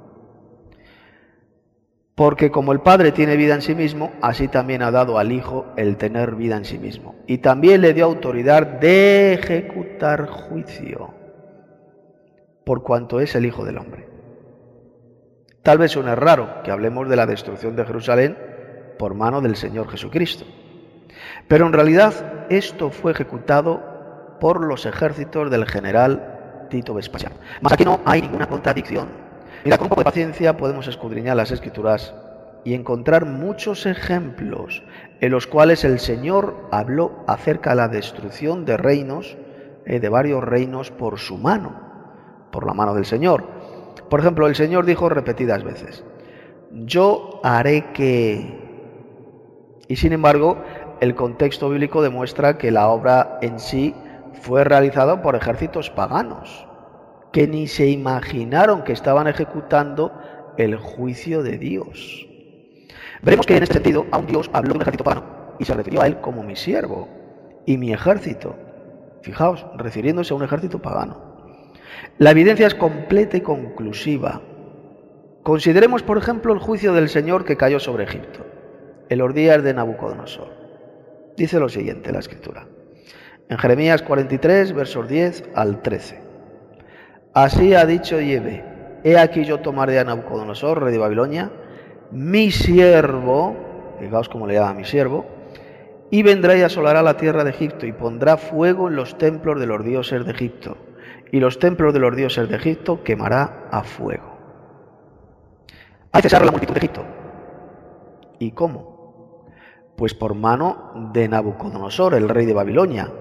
A: Porque como el Padre tiene vida en sí mismo, así también ha dado al Hijo el tener vida en sí mismo. Y también le dio autoridad de ejecutar juicio, por cuanto es el Hijo del Hombre. Tal vez suene raro que hablemos de la destrucción de Jerusalén por mano del Señor Jesucristo. Pero en realidad esto fue ejecutado por los ejércitos del general Tito Vespasiano. Mas aquí no hay ninguna contradicción. Mira, con un poco de paciencia podemos escudriñar las Escrituras y encontrar muchos ejemplos en los cuales el Señor habló acerca de la destrucción de reinos, de varios reinos por su mano, por la mano del Señor. Por ejemplo, el Señor dijo repetidas veces: yo haré que... Y sin embargo, el contexto bíblico demuestra que la obra en sí fue realizada por ejércitos paganos, que ni se imaginaron que estaban ejecutando el juicio de Dios. Veremos que en este sentido aún Dios habló de un ejército pagano y se refirió a él como mi siervo y mi ejército. Fijaos, refiriéndose a un ejército pagano. La evidencia es completa y conclusiva. Consideremos, por ejemplo, el juicio del Señor que cayó sobre Egipto en los días de Nabucodonosor. Dice lo siguiente la Escritura, en Jeremías 43, versos 10 al 13. Así ha dicho Yahvé: he aquí yo tomaré a Nabucodonosor, rey de Babilonia, mi siervo, fijaos cómo le llama mi siervo, y vendrá y asolará la tierra de Egipto y pondrá fuego en los templos de los dioses de Egipto, y los templos de los dioses de Egipto quemará a fuego. Hay que cesar la multitud de Egipto. ¿Y cómo? Pues por mano de Nabucodonosor, el rey de Babilonia.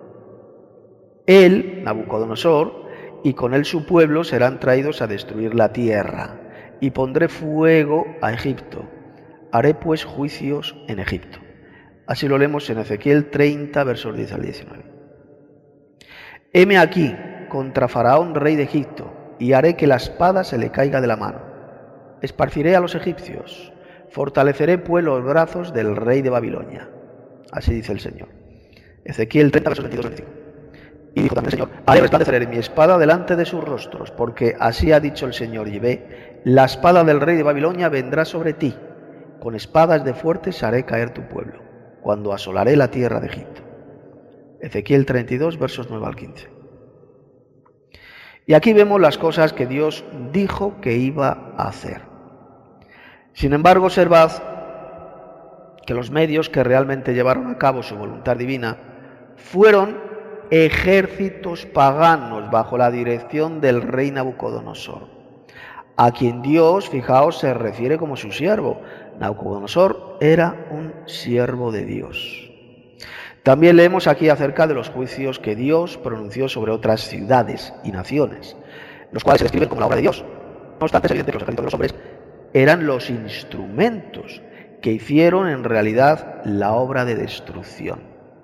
A: Él, Nabucodonosor, y con él su pueblo serán traídos a destruir la tierra, y pondré fuego a Egipto. Haré pues juicios en Egipto. Así lo leemos en Ezequiel 30, versos 10 al 19. Heme aquí contra Faraón, rey de Egipto, y haré que la espada se le caiga de la mano. Esparciré a los egipcios, fortaleceré pues los brazos del rey de Babilonia. Así dice el Señor. Ezequiel 30, versos 22 al 25. Y dijo también el Señor: haré resplandecer mi espada delante de sus rostros, porque así ha dicho el Señor Yahvé: la espada del rey de Babilonia vendrá sobre ti, con espadas de fuertes haré caer tu pueblo, cuando asolaré la tierra de Egipto. Ezequiel 32, versos 9 al 15. Y aquí vemos las cosas que Dios dijo que iba a hacer. Sin embargo, observad que los medios que realmente llevaron a cabo su voluntad divina fueron ejércitos paganos bajo la dirección del rey Nabucodonosor, a quien Dios, fijaos, se refiere como su siervo. Nabucodonosor era un siervo de Dios. También leemos aquí acerca de los juicios que Dios pronunció sobre otras ciudades y naciones, los cuales se describen como la obra de Dios. No obstante, es evidente que los ejércitos de los hombres eran los instrumentos que hicieron en realidad la obra de destrucción.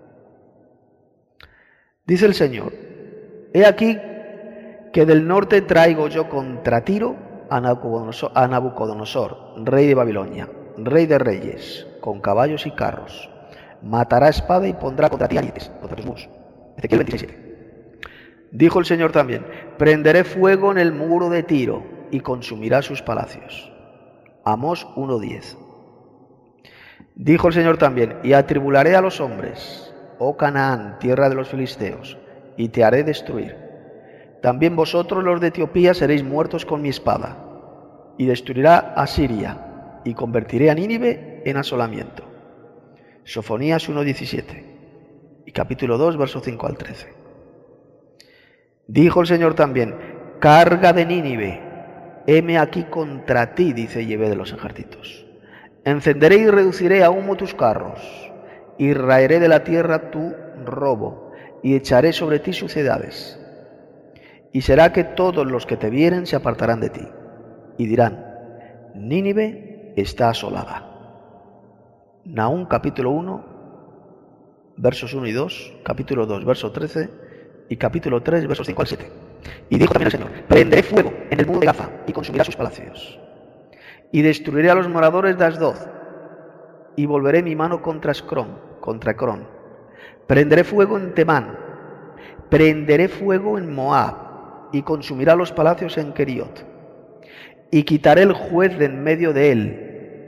A: Dice el Señor: he aquí que del norte traigo yo contra Tiro a Nabucodonosor, rey de Babilonia, rey de reyes, con caballos y carros. Matará espada y pondrá contra ti ariete, contra tus muros. Ezequiel 26:7. Dijo el Señor también: prenderé fuego en el muro de Tiro y consumirá sus palacios. Amós 1:10. Dijo el Señor también: y atribularé a los hombres, oh Canaán, tierra de los filisteos, y te haré destruir. También vosotros, los de Etiopía, seréis muertos con mi espada, y destruirá a Siria, y convertiré a Nínive en asolamiento. Sofonías 1:17 y capítulo 2, versos 5 al 13. Dijo el Señor también: carga de Nínive, heme aquí contra ti, dice Yahvé de los ejércitos. Encenderé y reduciré a humo tus carros, y raeré de la tierra tu robo, y echaré sobre ti suciedades. Y será que todos los que te vieren se apartarán de ti, y dirán: Nínive está asolada. Nahum capítulo 1, versos 1 y 2, capítulo 2, verso 13, y capítulo 3, versos 5 al 7. Y dijo también el Señor: prenderé fuego en el muro de Gaza, y consumirá sus palacios. Y destruiré a los moradores de Asdod, y volveré mi mano contra Ecrón. Prenderé fuego en Temán, prenderé fuego en Moab, y consumirá los palacios en Keriot. Y quitaré el juez de en medio de él.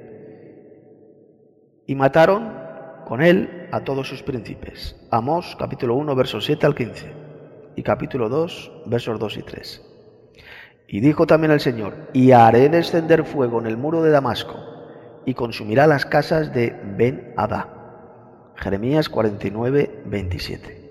A: Y mataron con él a todos sus príncipes. Amós capítulo 1, versos 7 al 15, y capítulo 2, versos 2 y 3. Y dijo también el Señor: y haré descender fuego en el muro de Damasco, y consumirá las casas de Ben-Hadá. Jeremías 49, 27.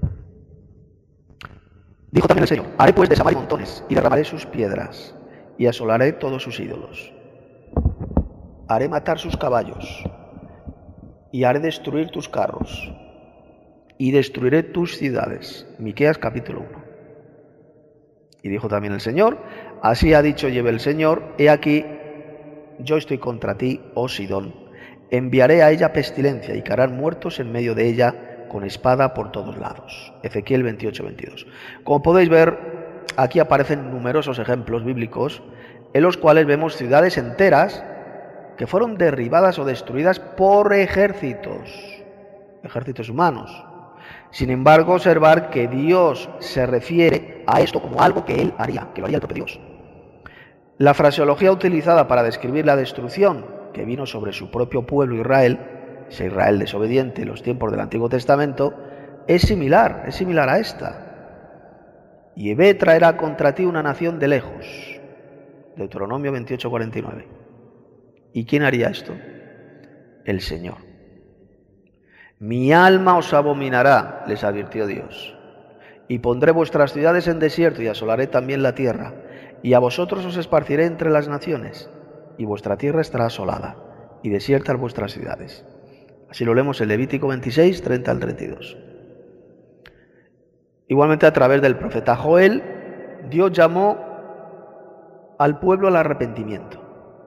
A: Dijo también el Señor: haré pues de Samaria montones, y derramaré sus piedras, y asolaré todos sus ídolos. Haré matar sus caballos, y haré destruir tus carros, y destruiré tus ciudades. Miqueas capítulo 1. Y dijo también el Señor: así ha dicho Yahvé el Señor: he aquí, yo estoy contra ti, oh Sidón. Enviaré a ella pestilencia, y caerán muertos en medio de ella con espada por todos lados. Ezequiel 28, 22. Como podéis ver, aquí aparecen numerosos ejemplos bíblicos en los cuales vemos ciudades enteras que fueron derribadas o destruidas por ejércitos humanos. Sin embargo, observar que Dios se refiere a esto como algo que Él haría, que lo haría el propio Dios. La fraseología utilizada para describir la destrucción que vino sobre su propio pueblo Israel, ese Israel desobediente en los tiempos del Antiguo Testamento, es similar a esta. Yahvé traerá contra ti una nación de lejos. Deuteronomio 28, 49. ¿Y quién haría esto? El Señor. Mi alma os abominará, les advirtió Dios, y pondré vuestras ciudades en desierto, y asolaré también la tierra, y a vosotros os esparciré entre las naciones, y vuestra tierra estará asolada, y desiertas vuestras ciudades. Así lo leemos en Levítico 26, 30 al 32. Igualmente, a través del profeta Joel, Dios llamó al pueblo al arrepentimiento.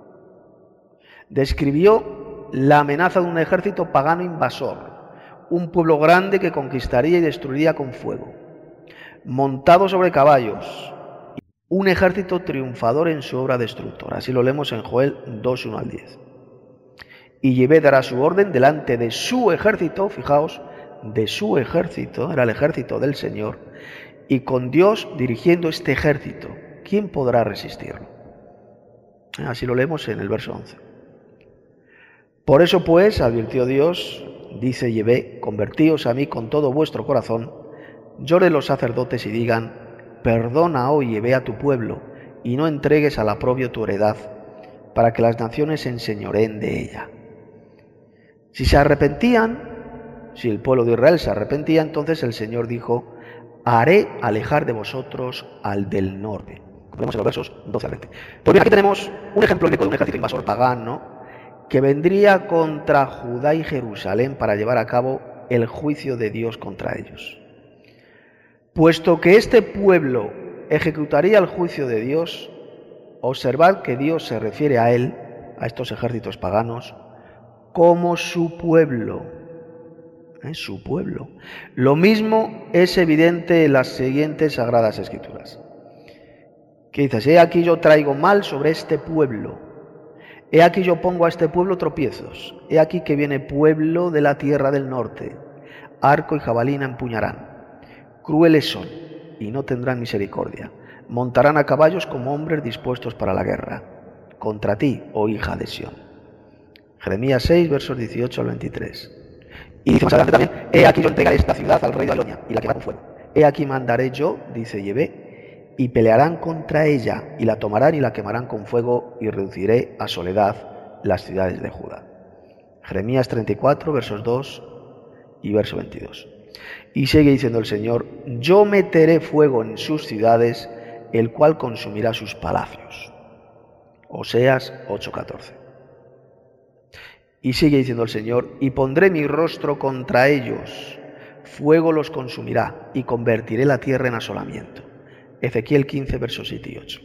A: Describió la amenaza de un ejército pagano invasor, un pueblo grande que conquistaría y destruiría con fuego, montado sobre caballos, un ejército triunfador en su obra destructora. Así lo leemos en Joel 2, 1 al 10. Y Yahvé dará su orden delante de su ejército, fijaos, de su ejército, era el ejército del Señor, y con Dios dirigiendo este ejército, ¿quién podrá resistirlo? Así lo leemos en el verso 11. Por eso, pues, advirtió Dios dice Yahvé, convertíos a mí con todo vuestro corazón, lloren los sacerdotes y digan, perdona, oh Yahvé, a tu pueblo, y no entregues al oprobio tu heredad, para que las naciones se enseñoreen de ella. Si se arrepentían, si el pueblo de Israel se arrepentía, entonces el Señor dijo, haré alejar de vosotros al del norte. Como vemos en los versos 12 al 20. Pues bien, aquí tenemos un ejemplo de un ejército invasor pagano que vendría contra Judá y Jerusalén para llevar a cabo el juicio de Dios contra ellos. Puesto que este pueblo ejecutaría el juicio de Dios, observad que Dios se refiere a él, a estos ejércitos paganos, como su pueblo. Su pueblo. Lo mismo es evidente en las siguientes sagradas escrituras. Que dice, he aquí yo traigo mal sobre este pueblo. He aquí yo pongo a este pueblo tropiezos. He aquí que viene pueblo de la tierra del norte. Arco y jabalina empuñarán. Crueles son y no tendrán misericordia. Montarán a caballos como hombres dispuestos para la guerra. Contra ti, oh hija de Sión. Jeremías 6, versos 18 al 23. Y dice más adelante también, he aquí yo entregaré esta ciudad al rey de Babilonia y la quemará con fuego. He aquí mandaré yo, dice Yahvé, y pelearán contra ella, y la tomarán y la quemarán con fuego, y reduciré a soledad las ciudades de Judá. Jeremías 34, versos 2 y verso 22. Y sigue diciendo el Señor, yo meteré fuego en sus ciudades, el cual consumirá sus palacios. Oseas 8:14. Y sigue diciendo el Señor, y pondré mi rostro contra ellos, fuego los consumirá, y convertiré la tierra en asolamiento. Ezequiel 15, versos 7 y 8.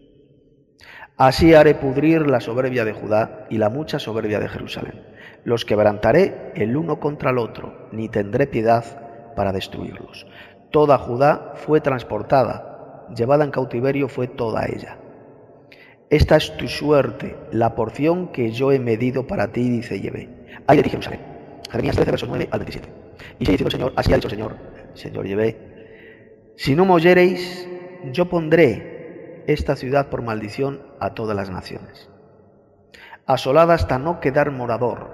A: Así haré pudrir la soberbia de Judá y la mucha soberbia de Jerusalén. Los quebrantaré el uno contra el otro, ni tendré piedad para destruirlos. Toda Judá fue transportada, llevada en cautiverio fue toda ella. Esta es tu suerte, la porción que yo he medido para ti, dice Yahvé. Ay de ti, Jerusalén. Jeremías 13, versos 9 al 27. Y sigue diciendo el Señor, así ha dicho el Señor Yahvé, si no me oyereis, yo pondré esta ciudad por maldición a todas las naciones, asolada hasta no quedar morador.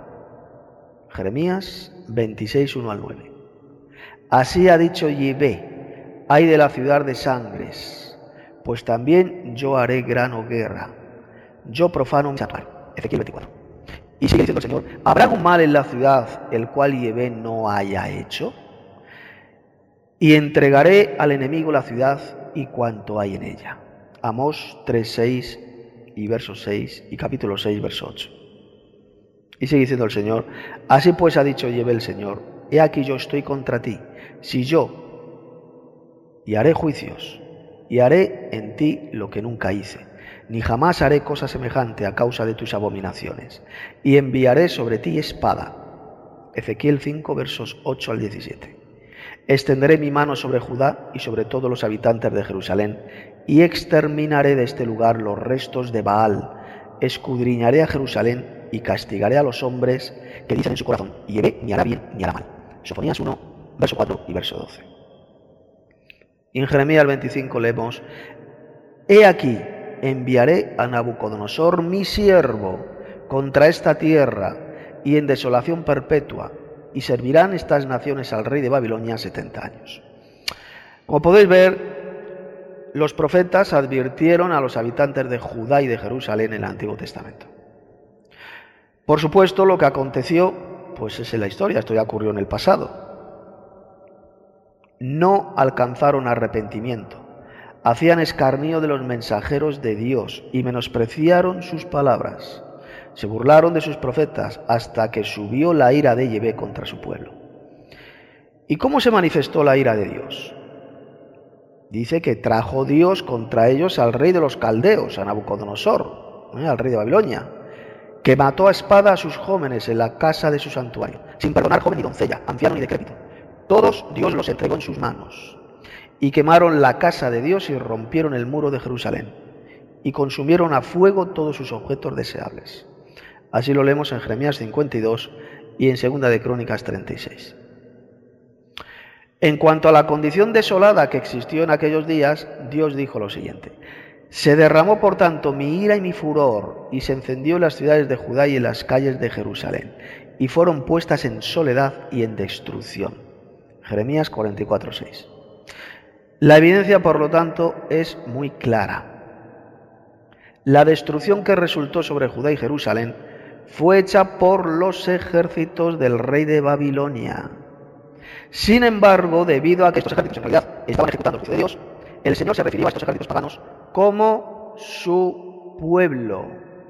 A: Jeremías 26, 1 al 9. Así ha dicho Yahvé, ay de la ciudad de sangres, pues también yo haré gran hoguera, yo profano mi santuario. Ezequiel 24. Y sigue diciendo el Señor, ¿habrá algún mal en la ciudad el cual Yahvé no haya hecho? Y entregaré al enemigo la ciudad y cuanto hay en ella. Amós 3:6 y verso 6 y capítulo 6, verso 8. Y sigue diciendo el Señor, así pues ha dicho Yahvé el Señor, he aquí yo estoy contra ti, si yo, y haré juicios, y haré en ti lo que nunca hice, ni jamás haré cosa semejante a causa de tus abominaciones, y enviaré sobre ti espada. Ezequiel 5, versos 8 al 17. Extenderé mi mano sobre Judá y sobre todos los habitantes de Jerusalén, y exterminaré de este lugar los restos de Baal, escudriñaré a Jerusalén y castigaré a los hombres que dicen en su corazón, Yahvé ni hará bien ni hará mal. Sofonías 1, verso 4 y verso 12. Y en Jeremías 25 leemos, he aquí, enviaré a Nabucodonosor mi siervo contra esta tierra y en desolación perpetua, y servirán estas naciones al rey de Babilonia 70 años. Como podéis ver, los profetas advirtieron a los habitantes de Judá y de Jerusalén en el Antiguo Testamento. Por supuesto, lo que aconteció, pues es en la historia, esto ya ocurrió en el pasado. No alcanzaron arrepentimiento, hacían escarnio de los mensajeros de Dios y menospreciaron sus palabras. Se burlaron de sus profetas hasta que subió la ira de Yahvé contra su pueblo. ¿Y cómo se manifestó la ira de Dios? Dice que trajo Dios contra ellos al rey de los caldeos, a Nabucodonosor, al rey de Babilonia, que mató a espada a sus jóvenes en la casa de su santuario, sin perdonar joven ni doncella, anciano ni decrépito. Todos Dios los entregó en sus manos, y quemaron la casa de Dios y rompieron el muro de Jerusalén, y consumieron a fuego todos sus objetos deseables. Así lo leemos en Jeremías 52 y en 2 de Crónicas 36. En cuanto a la condición desolada que existió en aquellos días, Dios dijo lo siguiente, se derramó por tanto mi ira y mi furor, y se encendió en las ciudades de Judá y en las calles de Jerusalén, y fueron puestas en soledad y en destrucción. Jeremías 44:6. La evidencia, por lo tanto, es muy clara. La destrucción que resultó sobre Judá y Jerusalén fue hecha por los ejércitos del rey de Babilonia. Sin embargo, debido a que estos ejércitos en realidad estaban ejecutando el juicio de Dios, el Señor se refirió a estos ejércitos paganos como su pueblo,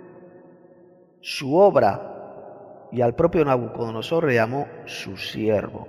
A: su obra, y al propio Nabucodonosor le llamó su siervo.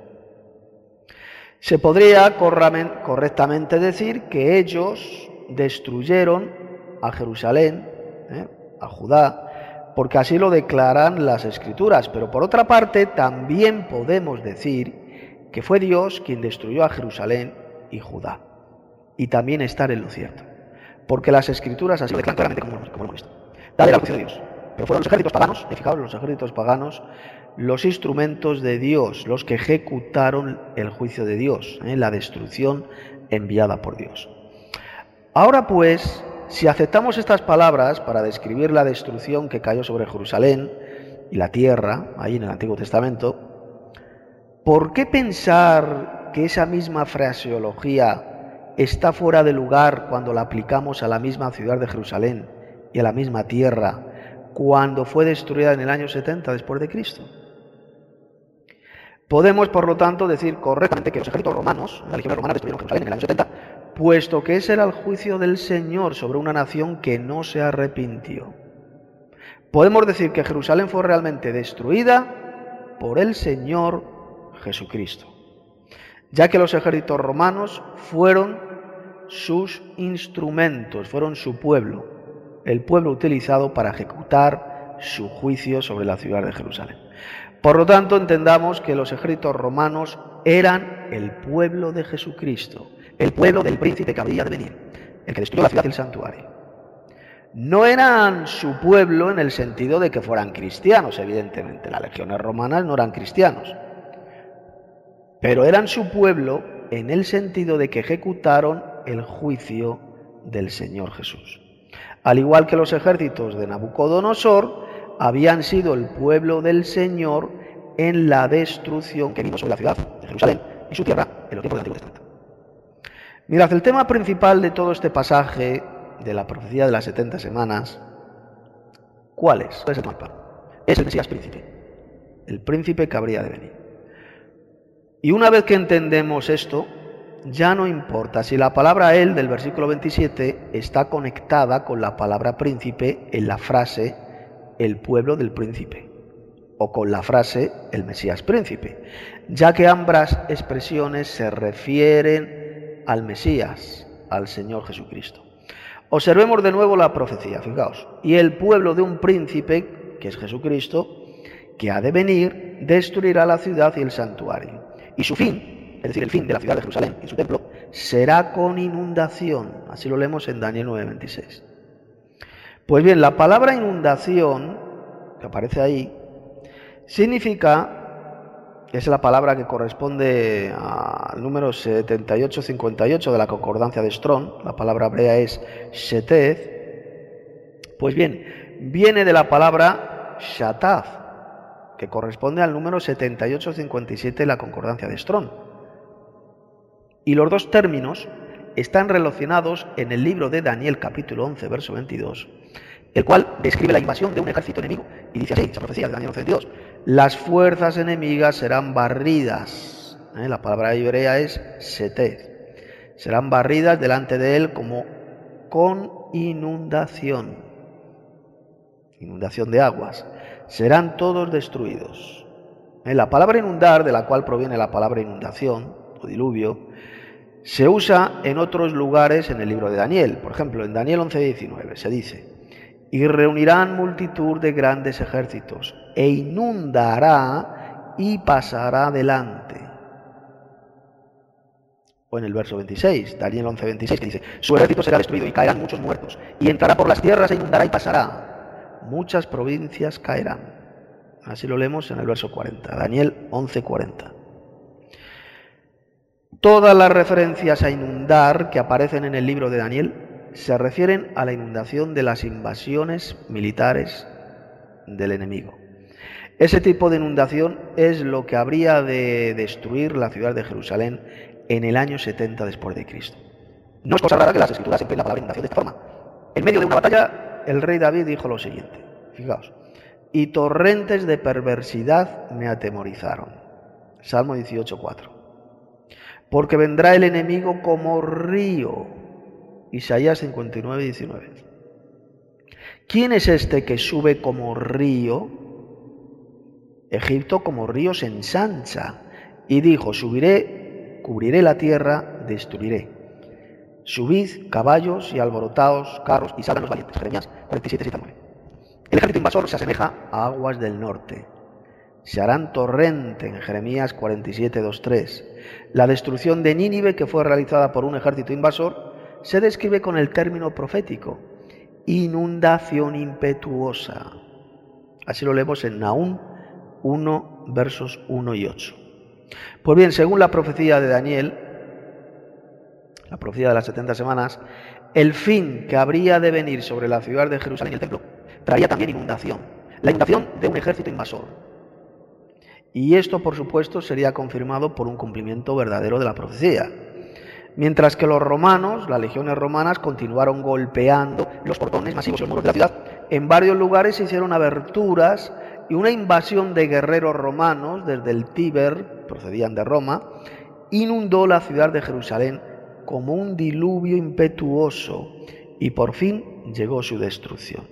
A: Se podría correctamente decir que ellos destruyeron a Jerusalén, a Judá, porque así lo declaran las Escrituras, pero por otra parte también podemos decir que fue Dios quien destruyó a Jerusalén y Judá, y también estar en lo cierto, porque las Escrituras así lo declaran claramente como lo hemos visto. Tal era el juicio de Dios, pero fueron los ejércitos paganos, fijaos, los ejércitos paganos, los instrumentos de Dios, los que ejecutaron el juicio de Dios, la destrucción enviada por Dios. Ahora pues, si aceptamos estas palabras para describir la destrucción que cayó sobre Jerusalén y la tierra, ahí en el Antiguo Testamento, ¿por qué pensar que esa misma fraseología está fuera de lugar cuando la aplicamos a la misma ciudad de Jerusalén y a la misma tierra cuando fue destruida en el año 70 después de Cristo? Podemos, por lo tanto, decir correctamente que los ejércitos romanos, las legiones romanas destruyeron Jerusalén en el año 70, puesto que ese era el juicio del Señor sobre una nación que no se arrepintió. Podemos decir que Jerusalén fue realmente destruida por el Señor Jesucristo, ya que los ejércitos romanos fueron sus instrumentos, fueron su pueblo, el pueblo utilizado para ejecutar su juicio sobre la ciudad de Jerusalén. Por lo tanto, entendamos que los ejércitos romanos eran el pueblo de Jesucristo, el pueblo del príncipe que habría de venir, el que destruyó la ciudad y el santuario. No eran su pueblo en el sentido de que fueran cristianos, evidentemente, las legiones romanas no eran cristianos, pero eran su pueblo en el sentido de que ejecutaron el juicio del Señor Jesús. Al igual que los ejércitos de Nabucodonosor, habían sido el pueblo del Señor en la destrucción que vino sobre la ciudad de Jerusalén y su tierra en los tiempos del Antiguo Testamento. Mirad, el tema principal de todo este pasaje de la profecía de las 70 semanas, ¿cuál es? ¿Cuál es el mapa? Es el Mesías príncipe, el príncipe que habría de venir. Y una vez que entendemos esto, ya no importa si la palabra él del versículo 27 está conectada con la palabra príncipe en la frase el pueblo del príncipe, o con la frase el Mesías príncipe, ya que ambas expresiones se refieren al Mesías, al Señor Jesucristo. Observemos de nuevo la profecía, fijaos, y el pueblo de un príncipe, que es Jesucristo, que ha de venir, destruirá la ciudad y el santuario, y su fin, es decir, el fin de la ciudad de Jerusalén y su templo, será con inundación, así lo leemos en Daniel 9:26. Pues bien, la palabra inundación, que aparece ahí, significa, es la palabra que corresponde al número 7858 de la concordancia de Strong, la palabra hebrea es shetez, pues bien, viene de la palabra shataz, que corresponde al número 7857 de la concordancia de Strong. Y los dos términos están relacionados en el libro de Daniel, capítulo 11, verso 22, el cual describe la invasión de un ejército enemigo. Y dice así, esa profecía de Daniel 11, 22, las fuerzas enemigas serán barridas. La palabra hebrea es setez. Serán barridas delante de él como con inundación. Inundación de aguas. Serán todos destruidos. La palabra inundar, de la cual proviene la palabra inundación o diluvio, se usa en otros lugares en el libro de Daniel. Por ejemplo, en Daniel 11:19 se dice: y reunirán multitud de grandes ejércitos, e inundará y pasará delante. O en el verso 26, Daniel 11:26, que dice: su ejército será destruido y caerán muchos muertos, y entrará por las tierras e inundará y pasará. Muchas provincias caerán. Así lo leemos en el verso 40, Daniel 11:40. Todas las referencias a inundar que aparecen en el libro de Daniel se refieren a la inundación de las invasiones militares del enemigo. Ese tipo de inundación es lo que habría de destruir la ciudad de Jerusalén en el año 70 después de Cristo. No es cosa rara que las Escrituras empleen la palabra inundación de esta forma. En medio de una batalla, el rey David dijo lo siguiente, fijaos, y torrentes de perversidad me atemorizaron. Salmo 18:4. Porque vendrá el enemigo como río. Isaías 59:19. ¿Quién es este que sube como río? Egipto como río se ensancha. Y dijo, subiré, cubriré la tierra, destruiré. Subid caballos y alborotaos carros y salgan los valientes. Jeremías 47:7-9. El ejército invasor se asemeja a aguas del norte. Se harán torrente en Jeremías 47:2-3. La destrucción de Nínive, que fue realizada por un ejército invasor, se describe con el término profético, inundación impetuosa. Así lo leemos en Nahum 1, versos 1 y 8. Pues bien, según la profecía de Daniel, la profecía de las 70 semanas, el fin que habría de venir sobre la ciudad de Jerusalén y el templo traía también inundación, la inundación de un ejército invasor. Y esto, por supuesto, sería confirmado por un cumplimiento verdadero de la profecía. Mientras que los romanos, las legiones romanas, continuaron golpeando los portones masivos y los muros de la ciudad, en varios lugares se hicieron aberturas y una invasión de guerreros romanos desde el Tíber, procedían de Roma, inundó la ciudad de Jerusalén como un diluvio impetuoso y por fin llegó su destrucción.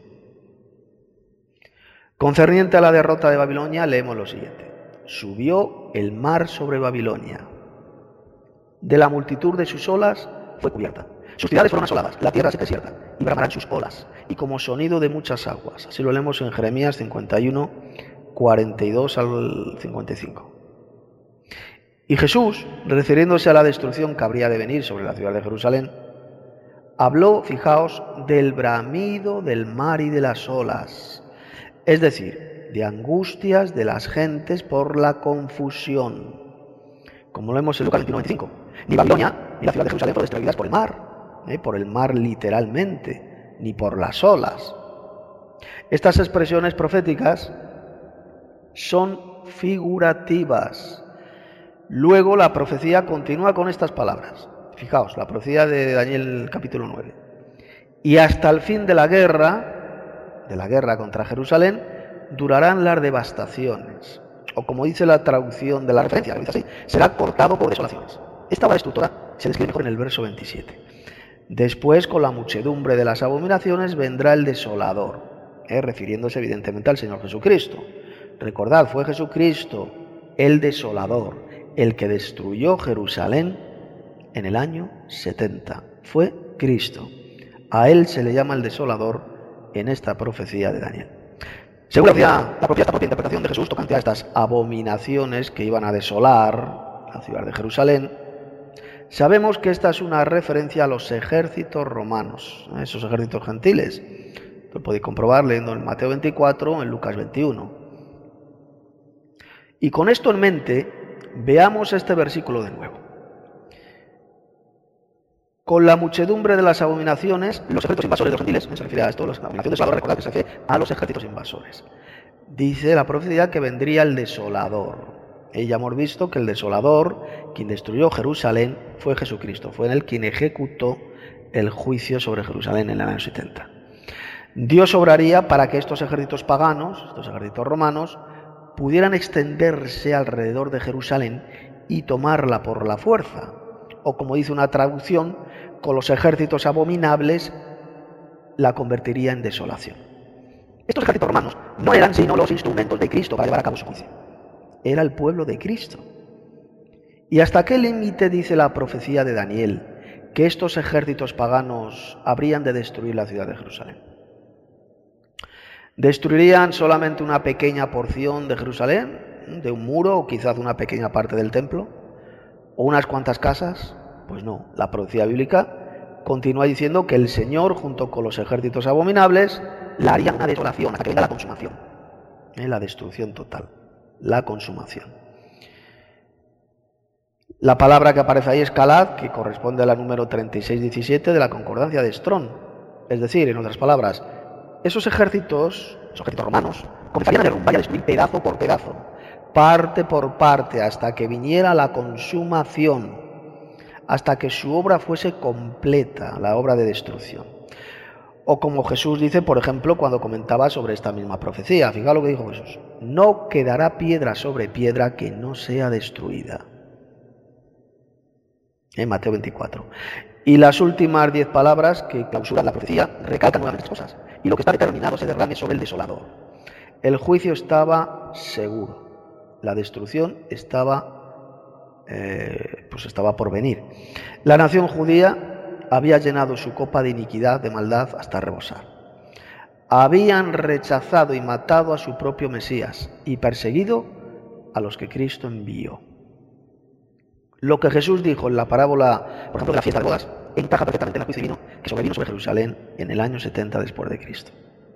A: Concerniente a la derrota de Babilonia, leemos lo siguiente. Subió el mar sobre Babilonia. De la multitud de sus olas fue cubierta. Sus ciudades fueron asoladas, la tierra se desierta, y bramarán sus olas, y como sonido de muchas aguas. Así lo leemos en Jeremías 51, 42 al 55. Y Jesús, refiriéndose a la destrucción que habría de venir sobre la ciudad de Jerusalén, habló, fijaos, del bramido del mar y de las olas, es decir, de angustias de las gentes por la confusión. Como lo vemos en Lucas 21:25. Ni Babilonia ni la ciudad de Jerusalén fueron destruidas por el mar literalmente, ni por las olas. Estas expresiones proféticas son figurativas. Luego la profecía continúa con estas palabras. Fijaos, la profecía de Daniel capítulo 9. Y hasta el fin de la guerra contra Jerusalén, durarán las devastaciones. O como dice la traducción de la referencia, dice así, será cortado por desolaciones. Esta obra destructora se describe mejor en el verso 27. Después, con la muchedumbre de las abominaciones, vendrá el desolador, refiriéndose evidentemente al Señor Jesucristo. Recordad, fue Jesucristo el desolador, el que destruyó Jerusalén en el año 70. Fue Cristo. A él se le llama el desolador en esta profecía de Daniel. Según la propia interpretación de Jesús tocante a estas abominaciones que iban a desolar la ciudad de Jerusalén, sabemos que esta es una referencia a los ejércitos romanos, a esos ejércitos gentiles. Lo podéis comprobar leyendo en Mateo 24 o en Lucas 21. Y con esto en mente, veamos este versículo de nuevo. Con la muchedumbre de las abominaciones, los ejércitos invasores de los gentiles, se refiere a esto, las abominaciones desolador, recordad que se refiere a los ejércitos invasores. Dice la profecía que vendría el desolador. Ya hemos visto que el desolador, quien destruyó Jerusalén, fue Jesucristo. Fue en él quien ejecutó el juicio sobre Jerusalén en el año 70. Dios obraría para que estos ejércitos paganos, estos ejércitos romanos, pudieran extenderse alrededor de Jerusalén y tomarla por la fuerza. O como dice una traducción, con los ejércitos abominables la convertiría en desolación. Estos ejércitos romanos no eran sino los instrumentos de Cristo para llevar a cabo su juicio. Era el pueblo de Cristo. ¿Y hasta qué límite dice la profecía de Daniel que estos ejércitos paganos habrían de destruir la ciudad de Jerusalén? ¿Destruirían solamente una pequeña porción de Jerusalén, de un muro o quizás una pequeña parte del templo? ¿O unas cuantas casas? Pues no, la profecía bíblica continúa diciendo que el Señor, junto con los ejércitos abominables, la haría una desolación hasta que venga la consumación. La destrucción total, la consumación. La palabra que aparece ahí es Calad, que corresponde a la número 3617 de la concordancia de Strong. Es decir, en otras palabras, esos ejércitos romanos, comenzarían a derrumbar y a destruir pedazo por pedazo, parte por parte, hasta que viniera la consumación, hasta que su obra fuese completa, la obra de destrucción. O como Jesús dice, por ejemplo, cuando comentaba sobre esta misma profecía. Fijaos lo que dijo Jesús: no quedará piedra sobre piedra que no sea destruida. En Mateo 24. Y las últimas 10 palabras que clausuran la profecía recalcan nuevamente estas cosas. Y lo que está determinado se derrame sobre el desolador. El juicio estaba seguro. La destrucción estaba por venir. La nación judía había llenado su copa de iniquidad, de maldad, hasta rebosar. Habían rechazado y matado a su propio Mesías y perseguido a los que Cristo envió. Lo que Jesús dijo en la parábola, por ejemplo, de la fiesta de bodas, encaja perfectamente en el juicio divino que sobrevino sobre Jerusalén en el año 70 después de Cristo.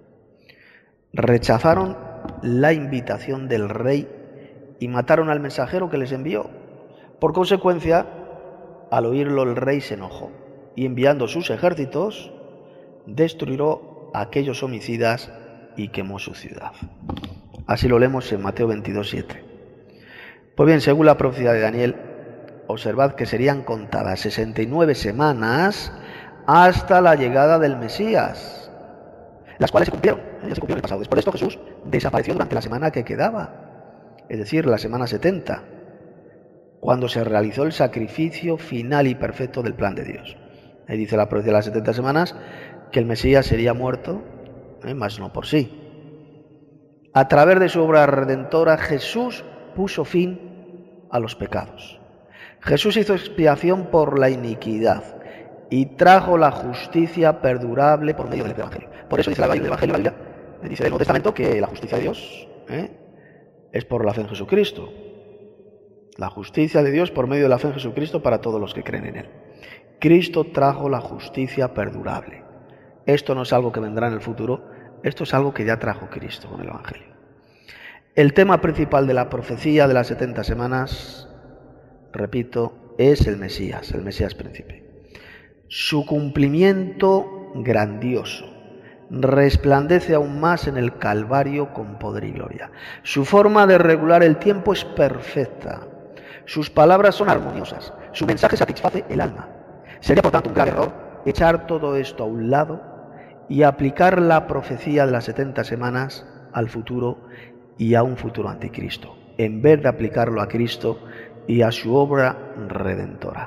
A: Rechazaron la invitación del rey y mataron al mensajero que les envió. Por consecuencia, al oírlo el rey se enojó y enviando sus ejércitos, destruyó a aquellos homicidas y quemó su ciudad. Así lo leemos en Mateo 22:7. Pues bien, según la profecía de Daniel, observad que serían contadas 69 semanas hasta la llegada del Mesías, las cuales se cumplieron en el pasado. Después de esto Jesús desapareció durante la semana que quedaba, es decir, la semana 70, cuando se realizó el sacrificio final y perfecto del plan de Dios. Ahí dice la profecía de las 70 semanas que el Mesías sería muerto, mas no por sí. A través de su obra redentora, Jesús puso fin a los pecados. Jesús hizo expiación por la iniquidad y trajo la justicia perdurable por medio del Evangelio. Por eso dice el Evangelio, la Biblia, dice del Nuevo Testamento, que la justicia de Dios es por la fe en Jesucristo. La justicia de Dios por medio de la fe en Jesucristo para todos los que creen en Él. Cristo trajo la justicia perdurable. Esto no es algo que vendrá en el futuro, esto es algo que ya trajo Cristo con el Evangelio. El tema principal de la profecía de las 70 semanas, repito, es el Mesías príncipe. Su cumplimiento grandioso resplandece aún más en el Calvario con poder y gloria. Su forma de regular el tiempo es perfecta. Sus palabras son armoniosas. Su mensaje satisface el alma. Sería por tanto un grave error echar todo esto a un lado y aplicar la profecía de las 70 semanas al futuro y a un futuro anticristo, en vez de aplicarlo a Cristo y a su obra redentora.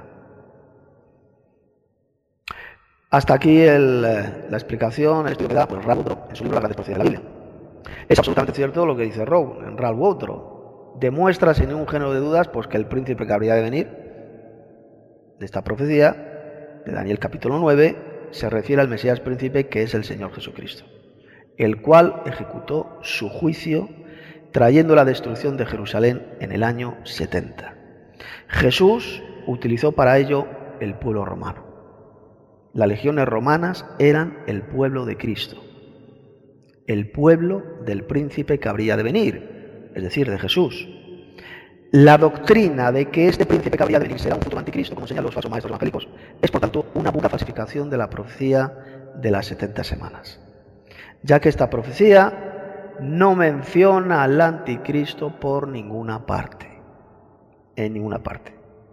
A: Hasta aquí la explicación, el estudio que da Ralph Woodrow en su libro La Gran Profecía de la Biblia. Es absolutamente cierto lo que dice Ralph Woodrow. Demuestra sin ningún género de dudas pues que el príncipe que habría de venir de esta profecía de Daniel capítulo 9 se refiere al Mesías príncipe, que es el Señor Jesucristo, el cual ejecutó su juicio trayendo la destrucción de Jerusalén en el año 70. Jesús utilizó para ello el pueblo romano. Las legiones romanas eran el pueblo de Cristo, el pueblo del príncipe que habría de venir, es decir, de Jesús. La doctrina de que este príncipe que habría de venir será un futuro anticristo, como señalan los falsos maestros evangélicos, es por tanto una pura falsificación de la profecía de las 70 semanas, ya que esta profecía no menciona al anticristo por ninguna parte, en ninguna parte.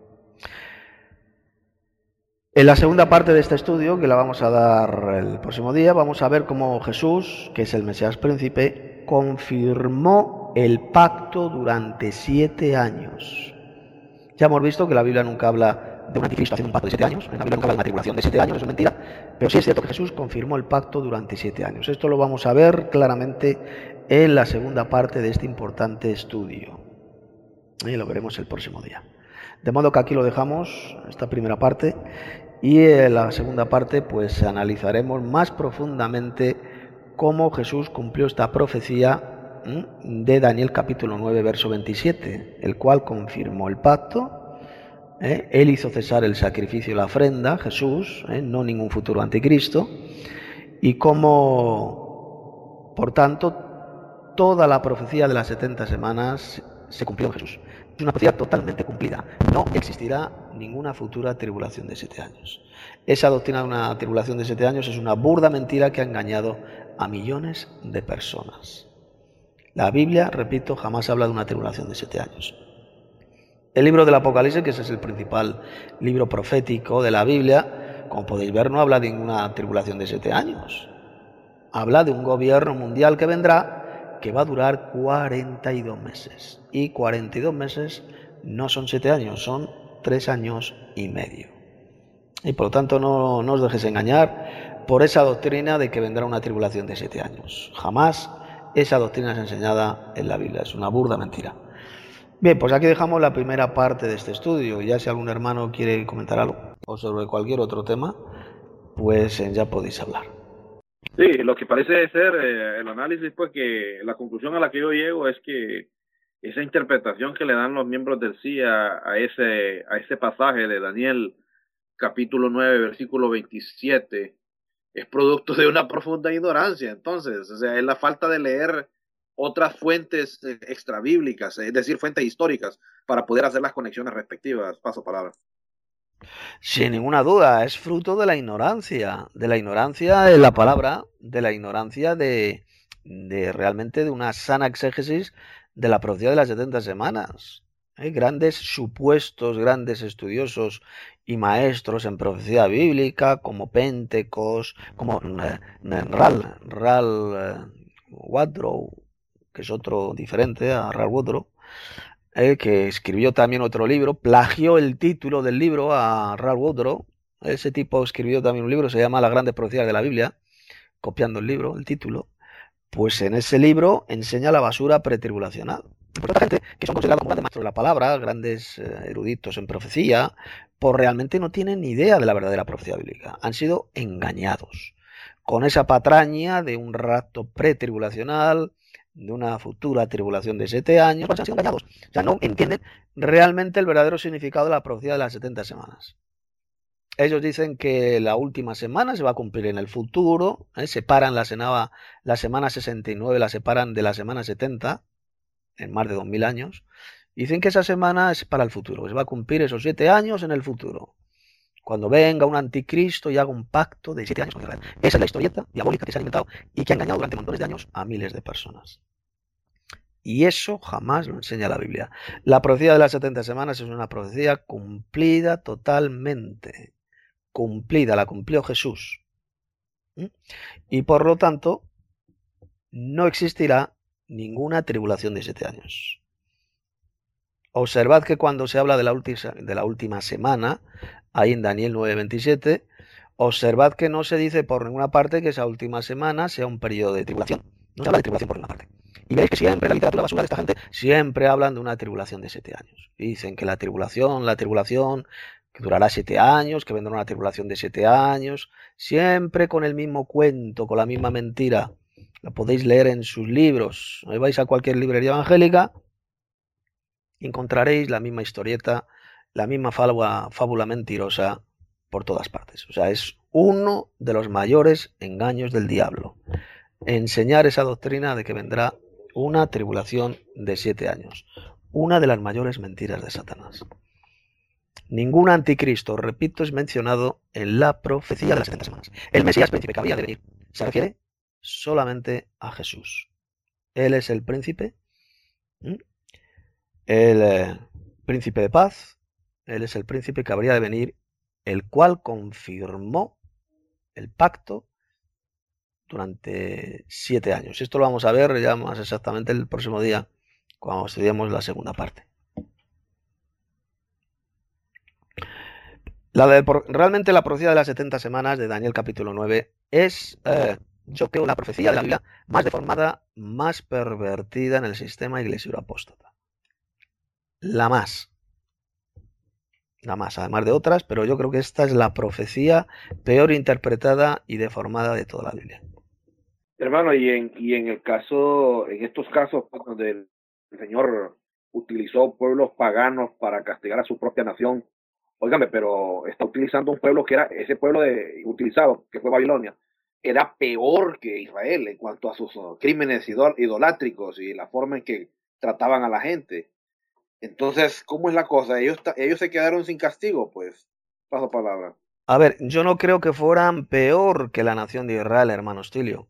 A: En la segunda parte de este estudio, que la vamos a dar el próximo día, vamos a ver cómo Jesús, que es el Mesías príncipe, confirmó el pacto durante 7 años. Ya hemos visto que la Biblia nunca habla de un anticristo haciendo un pacto de 7 años, en la Biblia nunca habla de una tribulación de 7 años, eso es mentira, pero sí es cierto que Jesús confirmó el pacto durante 7 años. Esto lo vamos a ver claramente en la segunda parte de este importante estudio, y lo veremos el próximo día. De modo que aquí lo dejamos, esta primera parte, y en la segunda parte pues analizaremos más profundamente cómo Jesús cumplió esta profecía de Daniel capítulo 9, verso 27, el cual confirmó el pacto, él hizo cesar el sacrificio y la ofrenda, Jesús, no ningún futuro anticristo, y cómo, por tanto, toda la profecía de las 70 semanas se cumplió en Jesús. Es una profecía totalmente cumplida. No existirá ninguna futura tribulación de 7 años. Esa doctrina de una tribulación de 7 años es una burda mentira que ha engañado a millones de personas. La Biblia, repito, jamás habla de una tribulación de 7 años. El libro del Apocalipsis, que ese es el principal libro profético de la Biblia, como podéis ver, no habla de ninguna tribulación de 7 años. Habla de un gobierno mundial que vendrá, que va a durar 42 meses. Y 42 meses no son 7 años, son 3 años y medio. Y por lo tanto no os dejéis engañar por esa doctrina de que vendrá una tribulación de 7 años. Jamás esa doctrina es enseñada en la Biblia, es una burda mentira. Bien, pues aquí dejamos la primera parte de este estudio. Ya si algún hermano quiere comentar algo o sobre cualquier otro tema, pues ya podéis hablar.
D: Sí, lo que parece ser el análisis, pues que la conclusión a la que yo llego es que esa interpretación que le dan los miembros del CIA a ese pasaje de Daniel capítulo 9, versículo 27, es producto de una profunda ignorancia. Entonces, o sea, es la falta de leer otras fuentes extrabíblicas, es decir, fuentes históricas, para poder hacer las conexiones respectivas. Paso palabra.
A: Sin ninguna duda, es fruto de la ignorancia de la palabra, de la ignorancia de realmente de una sana exégesis de la profecía de las 70 semanas. Hay grandes supuestos, grandes estudiosos y maestros en profecía bíblica, como Pentecost, como Ralph Wadrow, que es otro diferente a Ralph Wadrow, que escribió también otro libro, plagió el título del libro a Ralph Wadrow. Ese tipo escribió también un libro, se llama Las grandes profecías de la Biblia, copiando el libro, el título. Pues en ese libro enseña la basura pretribulacional. Por otra gente que son considerados como grandes maestros de la palabra, grandes eruditos en profecía, pues realmente no tienen ni idea de la verdadera profecía bíblica. Han sido engañados con esa patraña de un rapto pretribulacional, de una futura tribulación de 7 años, pues han sido engañados. O sea, no entienden realmente el verdadero significado de la profecía de las 70 semanas. Ellos dicen que la última semana se va a cumplir en el futuro, separan la semana 69, la separan de la semana 70, en más de 2000 años. Dicen que esa semana es para el futuro, que se va a cumplir esos 7 años en el futuro. Cuando venga un anticristo y haga un pacto de 7 años con Israel. Esa es la historieta diabólica que se ha inventado y que ha engañado durante montones de años a miles de personas. Y eso jamás lo enseña la Biblia. La profecía de las 70 semanas es una profecía cumplida totalmente. Cumplida, la cumplió Jesús. Y por lo tanto, no existirá ninguna tribulación de 7 años. Observad que cuando se habla de la última semana, ahí en Daniel 9:27, observad que no se dice por ninguna parte que esa última semana sea un periodo de tribulación. No se habla de tribulación por ninguna parte. Y veréis que siempre la literatura basura de esta gente siempre hablan de una tribulación de 7 años. Y dicen que la tribulación, que durará 7 años, que vendrá una tribulación de 7 años, siempre con el mismo cuento, con la misma mentira. Lo podéis leer en sus libros. Ahí vais a cualquier librería evangélica y encontraréis la misma historieta, la misma fábula mentirosa por todas partes. O sea, es uno de los mayores engaños del diablo. Enseñar esa doctrina de que vendrá una tribulación de 7 años. Una de las mayores mentiras de Satanás. Ningún anticristo, repito, es mencionado en la profecía de las 70 semanas. El Mesías príncipe que había de venir se refiere solamente a Jesús. Él es el príncipe, el príncipe de paz. Él es el príncipe que habría de venir, el cual confirmó el pacto durante 7 años. Esto lo vamos a ver ya más exactamente el próximo día, cuando estudiemos la segunda parte. Realmente la profecía de las 70 semanas de Daniel capítulo 9 es, yo creo, la profecía de la Biblia más deformada, más pervertida en el sistema iglesia apóstata. La más, además de otras, pero yo creo que esta es la profecía peor interpretada y deformada de toda la Biblia.
D: Hermano, y en estos casos pues, donde el Señor utilizó pueblos paganos para castigar a su propia nación, óigame, pero está utilizando un pueblo que era, ese pueblo utilizado, que fue Babilonia, era peor que Israel en cuanto a sus crímenes idolátricos y la forma en que trataban a la gente. Entonces, ¿cómo es la cosa? Ellos se quedaron sin castigo, pues. Paso palabra.
A: A ver, yo no creo que fueran peor que la nación de Israel, hermano Stilio.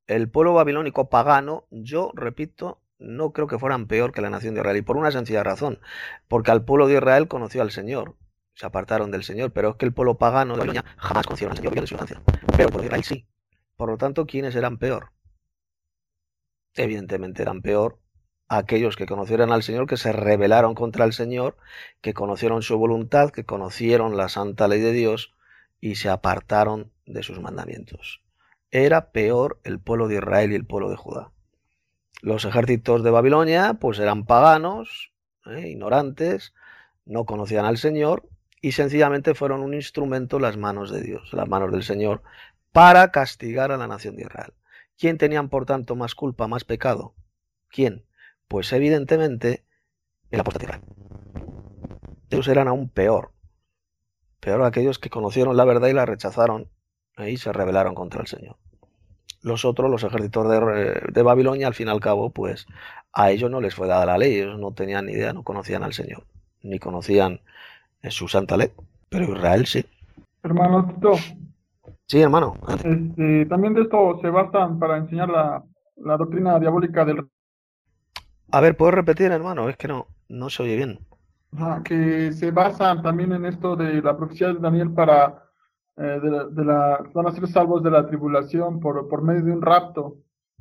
A: el pueblo babilónico pagano, yo repito, no creo que fueran peor que la nación de Israel, y por una sencilla razón, porque al pueblo de Israel conoció al Señor, se apartaron del Señor, pero es que el pueblo pagano de Babilonia jamás conocieron al Señor, vio de su infancia, pero el pueblo de Israel sí. Por lo tanto, ¿quiénes eran peor? Evidentemente eran peor aquellos que conocieron al Señor, que se rebelaron contra el Señor, que conocieron su voluntad, que conocieron la santa ley de Dios y se apartaron de sus mandamientos. Era peor el pueblo de Israel y el pueblo de Judá. Los ejércitos de Babilonia pues eran paganos, ignorantes, no conocían al Señor y sencillamente fueron un instrumento en las manos de Dios, en las manos del Señor, para castigar a la nación de Israel. ¿Quién tenían por tanto más culpa, más pecado? ¿Quién? Pues evidentemente el apóstata de Israel. Ellos eran aún peor aquellos que conocieron la verdad y la rechazaron y se rebelaron contra el Señor. Los otros, los ejércitos de Babilonia, al fin y al cabo, pues a ellos no les fue dada la ley, ellos no tenían ni idea, no conocían al Señor, ni conocían su santa ley, pero Israel sí.
E: Hermano Tito,
A: Sí, hermano.
E: también de esto se basan para enseñar la doctrina diabólica del...
A: A ver, ¿puedo repetir, hermano? Es que no se oye bien.
E: Ajá, que se basan también en esto de la profecía de Daniel para van a ser salvos de la tribulación por medio de un rapto.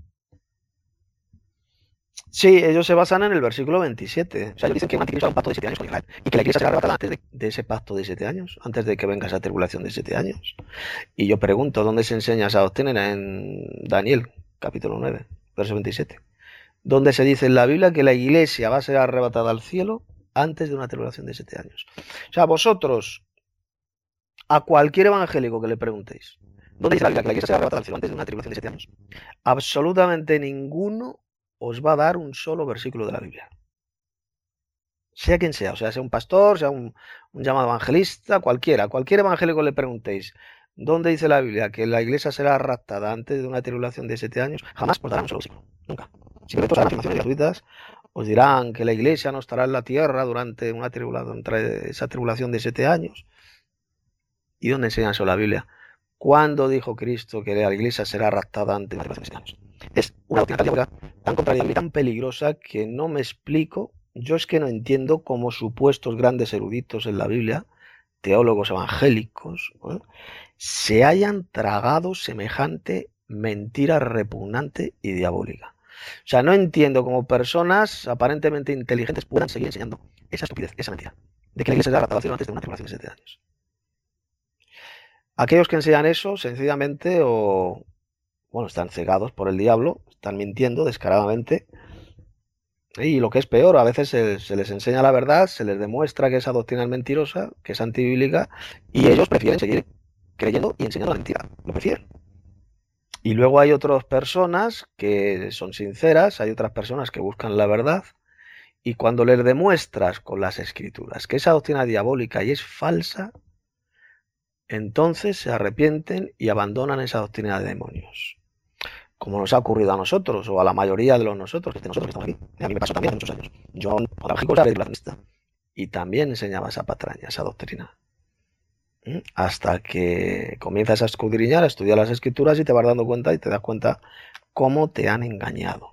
A: Sí, ellos se basan en el versículo 27. O sea, ellos dicen que un anticristo hará un pacto de 7 años con Israel y que la iglesia será arrebatada antes de ese pacto de 7 años, antes de que venga esa tribulación de 7 años. Y yo pregunto, ¿dónde se enseña esa doctrina? En Daniel, capítulo 9, verso 27. Donde se dice en la Biblia que la iglesia va a ser arrebatada al cielo antes de una tribulación de 7 años. O sea, vosotros, a cualquier evangélico que le preguntéis, ¿dónde dice la Biblia que la iglesia será arrebatada al cielo antes de una tribulación de 7 años? Absolutamente ninguno os va a dar un solo versículo de la Biblia. Sea quien sea, o sea un pastor, sea un llamado evangelista, cualquier evangélico le preguntéis, ¿dónde dice la Biblia que la iglesia será raptada antes de una tribulación de 7 años? Jamás os darán un solo versículo, nunca. Simplemente os harán afirmaciones gratuitas, os dirán que la iglesia no estará en la tierra durante esa tribulación de 7 años. ¿Y dónde enseñan eso la Biblia? ¿Cuándo dijo Cristo que la iglesia será raptada antes de una tribulación de 7 años? Es una doctrina tan contraria y tan peligrosa que no me explico. Yo es que no entiendo cómo supuestos grandes eruditos en la Biblia, teólogos evangélicos, se hayan tragado semejante mentira repugnante y diabólica. O sea, no entiendo cómo personas aparentemente inteligentes puedan seguir enseñando esa estupidez, esa mentira, de que la iglesia será raptada al cielo antes de una tribulación de 7 años. Aquellos que enseñan eso, sencillamente, están cegados por el diablo, están mintiendo descaradamente. Y lo que es peor, a veces se les enseña la verdad, se les demuestra que esa doctrina es mentirosa, que es antibíblica, y ellos prefieren seguir creyendo y enseñando la mentira. Lo prefieren. Y luego hay otras personas que son sinceras, hay otras personas que buscan la verdad, y cuando les demuestras con las escrituras que esa doctrina es diabólica y es falsa, entonces se arrepienten y abandonan esa doctrina de demonios. Como nos ha ocurrido a nosotros, o a la mayoría de nosotros que estamos aquí. A mí me pasó también hace muchos años. Yo era relacionista y también enseñaba esa patraña, esa doctrina. Hasta que comienzas a escudriñar, a estudiar las escrituras y te vas dando cuenta y te das cuenta cómo te han engañado.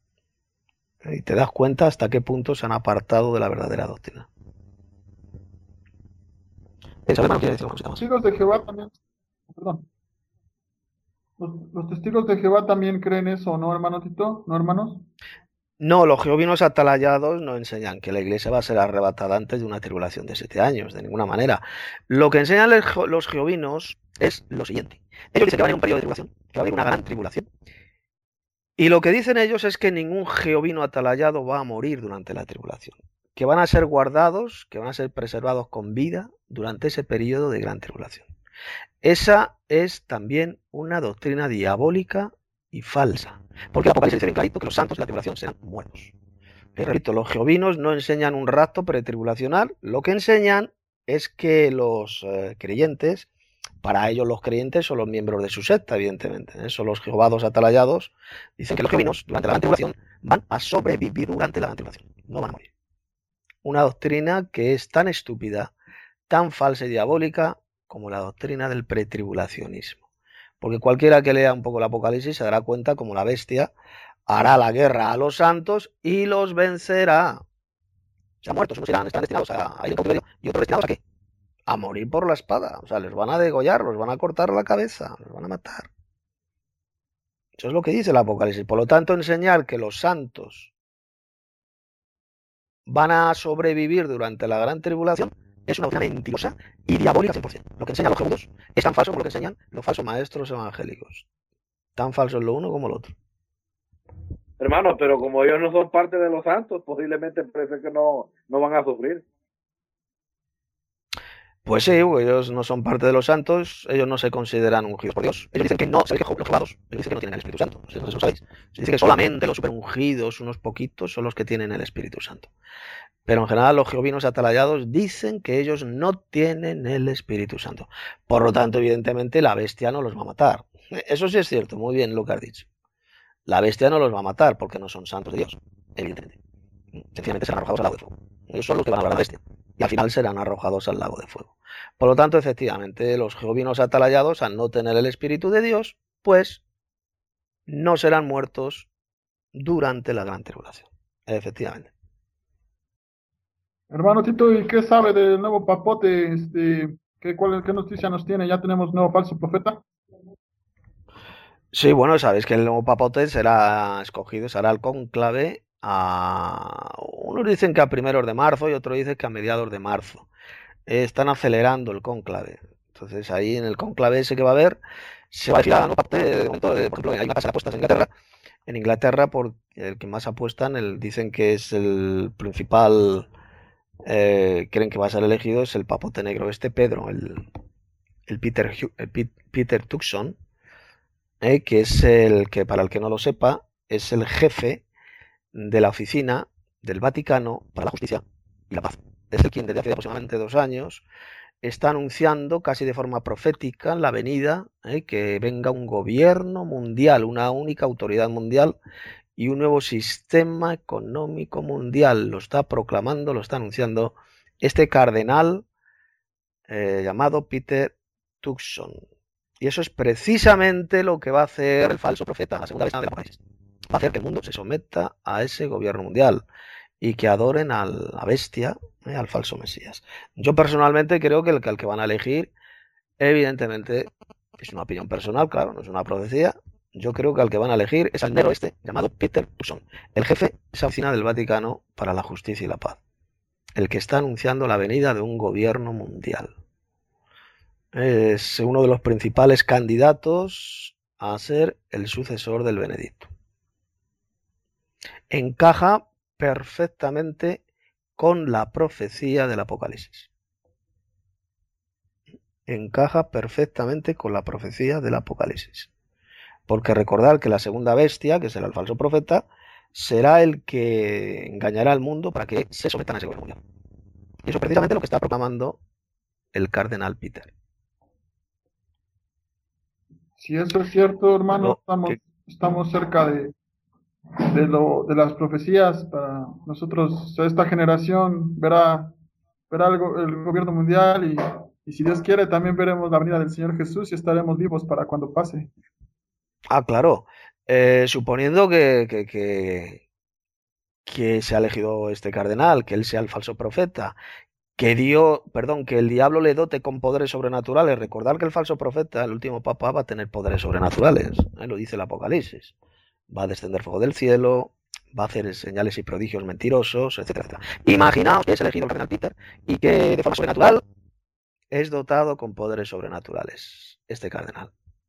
A: Y te das cuenta hasta qué punto se han apartado de la verdadera doctrina.
E: Los testigos de Jehová también, perdón. Los testigos de Jehová también creen eso, ¿no, hermano Tito? ¿No, hermanos?
A: No, los jehovinos atalayados no enseñan que la iglesia va a ser arrebatada antes de una tribulación de 7 años, de ninguna manera. Lo que enseñan los jehovinos es lo siguiente. Ellos dicen que va a haber un periodo de tribulación, que va a haber una gran tribulación. Y lo que dicen ellos es que ningún jehovino atalayado va a morir durante la tribulación, que van a ser guardados, que van a ser preservados con vida durante ese periodo de gran tribulación. Esa es también una doctrina diabólica y falsa, porque el Apocalipsis dice bien clarito que los santos de la tribulación serán muertos. Repito, los jehovinos no enseñan un rapto pretribulacional, lo que enseñan es que los creyentes, para ellos los creyentes son los miembros de su secta, evidentemente, son los jehovados atalayados, dicen que los jehovinos durante la gran tribulación van a sobrevivir durante la gran tribulación, no van a morir. Una doctrina que es tan estúpida, tan falsa y diabólica como la doctrina del pretribulacionismo. Porque cualquiera que lea un poco el Apocalipsis se dará cuenta como la bestia hará la guerra a los santos y los vencerá. Se han muerto, unos están destinados a ir en cautiverio y otros destinados ¿a qué? A morir por la espada. O sea, les van a degollar, los van a cortar la cabeza, los van a matar. Eso es lo que dice el Apocalipsis. Por lo tanto, enseñar que los santos van a sobrevivir durante la gran tribulación es una doctrina mentirosa y diabólica 100%. Lo que enseñan los judíos es tan falso como lo que enseñan los falsos maestros evangélicos. Tan falso es lo uno como lo otro.
D: Hermano, pero como ellos no son parte de los santos, posiblemente parece que no van a sufrir.
A: Pues sí, ellos no son parte de los santos, ellos no se consideran ungidos por Dios. Ellos dicen que no, ¿sabéis que los juzgados? Ellos dicen que no tienen el Espíritu Santo. No sé si lo sabéis. Se dice que solamente los superungidos, unos poquitos, son los que tienen el Espíritu Santo. Pero en general los jehovinos atalayados dicen que ellos no tienen el Espíritu Santo. Por lo tanto, evidentemente, la bestia no los va a matar. Eso sí es cierto, muy bien lo que has dicho. La bestia no los va a matar porque no son santos de Dios, evidentemente. Sencillamente serán arrojados al lago de fuego. Ellos son los que van a hablar de la bestia. Y al final serán arrojados al lago de fuego. Por lo tanto, efectivamente, los jehovinos atalayados, al no tener el Espíritu de Dios, pues no serán muertos durante la gran tribulación. Efectivamente.
E: Hermano Tito, ¿y qué sabe del nuevo papote? ¿Qué noticia nos tiene? ¿Ya tenemos nuevo falso profeta?
A: Sí, bueno, sabéis que el nuevo papote será escogido, será el cónclave unos dicen que a primeros de marzo y otros dicen que a mediados de marzo. Están acelerando el cónclave. Entonces ahí en el cónclave ese que va a haber, se va a decir, no parte de momento, por ejemplo, hay una casa de apuestas en Inglaterra. En Inglaterra, por el que más apuestan, dicen que es el principal, creen que va a ser elegido, es el papote negro, Pedro, el Peter Tuxon, que es el que, para el que no lo sepa, es el jefe de la oficina del Vaticano para la justicia y la paz. Es el quien desde hace aproximadamente 2 años está anunciando casi de forma profética la venida, que venga un gobierno mundial, una única autoridad mundial y un nuevo sistema económico mundial. Lo está proclamando, lo está anunciando este cardenal llamado Peter Tuxon. Y eso es precisamente lo que va a hacer el falso profeta, la segunda vez del Apocalipsis. Va a hacer que el mundo se someta a ese gobierno mundial y que adoren a la bestia, al falso Mesías. Yo personalmente creo que al que van a elegir, evidentemente, es una opinión personal, claro, no es una profecía. Yo creo que al que van a elegir es al negro llamado Peter Tuxon, el jefe de esa oficina del Vaticano para la justicia y la paz, el que está anunciando la venida de un gobierno mundial. Es uno de los principales candidatos a ser el sucesor del Benedicto. Encaja perfectamente con la profecía del Apocalipsis. Encaja perfectamente con la profecía del Apocalipsis. Porque recordad que la segunda bestia, que será el falso profeta, será el que engañará al mundo para que se sometan a ese gobierno mundial. Y eso es precisamente lo que está proclamando el cardenal Peter.
E: Si eso es cierto, hermano, estamos cerca de las profecías. Para nosotros, esta generación verá el gobierno mundial y si Dios quiere también veremos la venida del Señor Jesús y estaremos vivos para cuando pase.
A: Claro. Suponiendo que se ha elegido este cardenal, que él sea el falso profeta, que el diablo le dote con poderes sobrenaturales. Recordad que el falso profeta, el último papa, va a tener poderes sobrenaturales, lo dice el Apocalipsis. Va a descender fuego del cielo, va a hacer señales y prodigios mentirosos, etcétera, etcétera. Imaginaos que es elegido el cardenal Peter y que de forma sobrenatural es dotado con poderes sobrenaturales este cardenal,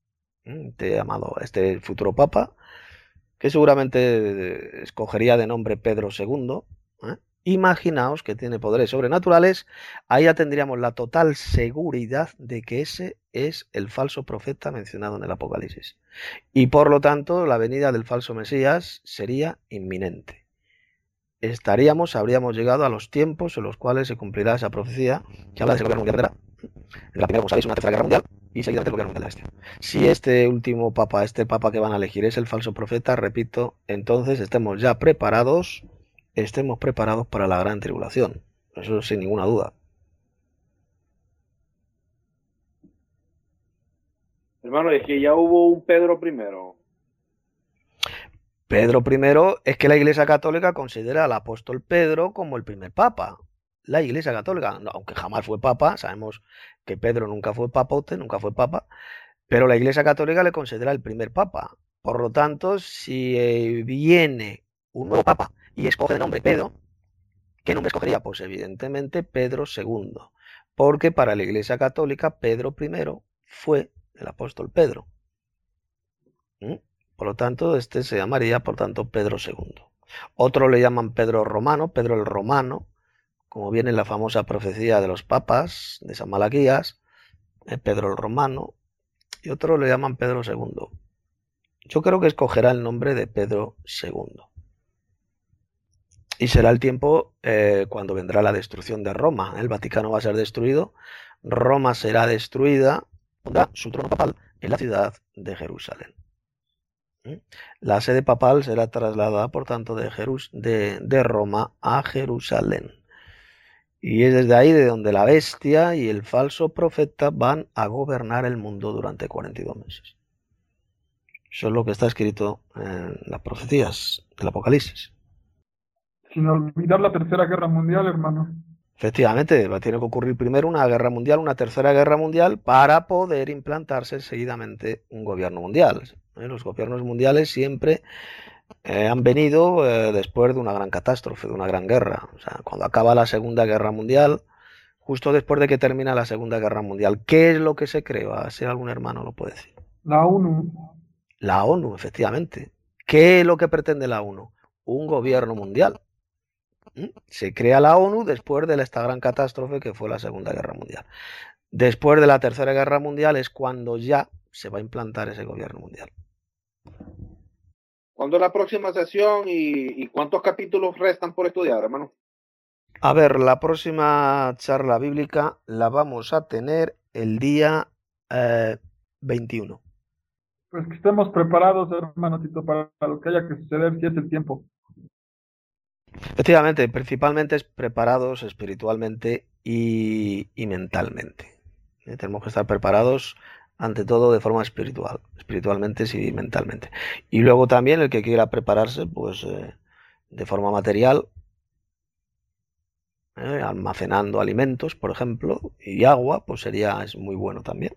A: este futuro papa, que seguramente escogería de nombre Pedro II. Imaginaos que tiene poderes sobrenaturales, ahí ya tendríamos la total seguridad de que ese es el falso profeta mencionado en el Apocalipsis. Y por lo tanto, la venida del falso Mesías sería inminente. Habríamos llegado a los tiempos en los cuales se cumplirá esa profecía que habla de ese gobierno mundial. En la primera, como sabéis, una tercera guerra mundial y seguidamente el gobierno mundial de la bestia. Si este último papa, este papa que van a elegir es el falso profeta, repito, entonces estemos preparados para la gran tribulación. Eso sin ninguna duda.
D: Hermano, es que ya hubo un Pedro primero.
A: Pedro I, es que la Iglesia Católica considera al apóstol Pedro como el primer papa. La Iglesia Católica, aunque jamás fue papa, sabemos que Pedro nunca fue papote, nunca fue papa, pero la Iglesia Católica le considera el primer papa. Por lo tanto, si viene un nuevo papa y escoge el nombre Pedro, ¿qué nombre escogería? Pues evidentemente Pedro II, porque para la Iglesia Católica Pedro I fue el apóstol Pedro. Por lo tanto, este se llamaría, por tanto, Pedro II. Otros le llaman Pedro Romano, Pedro el Romano, como viene en la famosa profecía de los papas de San Malaquías, Pedro el Romano, y otros le llaman Pedro II. Yo creo que escogerá el nombre de Pedro II. Y será el tiempo cuando vendrá la destrucción de Roma. El Vaticano va a ser destruido, Roma será destruida, pondrá su trono papal en la ciudad de Jerusalén. La sede papal será trasladada, por tanto, de Roma a Jerusalén. Y es desde ahí de donde la bestia y el falso profeta van a gobernar el mundo durante 42 meses. Eso es lo que está escrito en las profecías del Apocalipsis.
E: Sin olvidar la Tercera Guerra Mundial, hermano.
A: Efectivamente, tiene que ocurrir primero una guerra mundial, una tercera guerra mundial, para poder implantarse seguidamente un gobierno mundial. Los gobiernos mundiales siempre han venido después de una gran catástrofe, de una gran guerra. O sea, cuando acaba la Segunda Guerra Mundial, justo después de que termina la Segunda Guerra Mundial, ¿qué es lo que se crea? Si algún hermano lo puede decir.
E: La ONU.
A: La ONU, efectivamente. ¿Qué es lo que pretende la ONU? Un gobierno mundial. Se crea la ONU después de esta gran catástrofe que fue la Segunda Guerra Mundial. Después de la Tercera Guerra Mundial es cuando ya se va a implantar ese gobierno mundial.
D: ¿Cuándo es la próxima sesión y cuántos capítulos restan por estudiar, hermano?
A: A ver, la próxima charla bíblica la vamos a tener el día 21.
E: Pues que estemos preparados, hermano Tito, para lo que haya que suceder, si es el tiempo.
A: Efectivamente, principalmente preparados espiritualmente y mentalmente. Tenemos que estar preparados ante todo de forma espiritual, espiritualmente y mentalmente. Y luego también el que quiera prepararse, pues de forma material, almacenando alimentos, por ejemplo, y agua, pues es muy bueno también.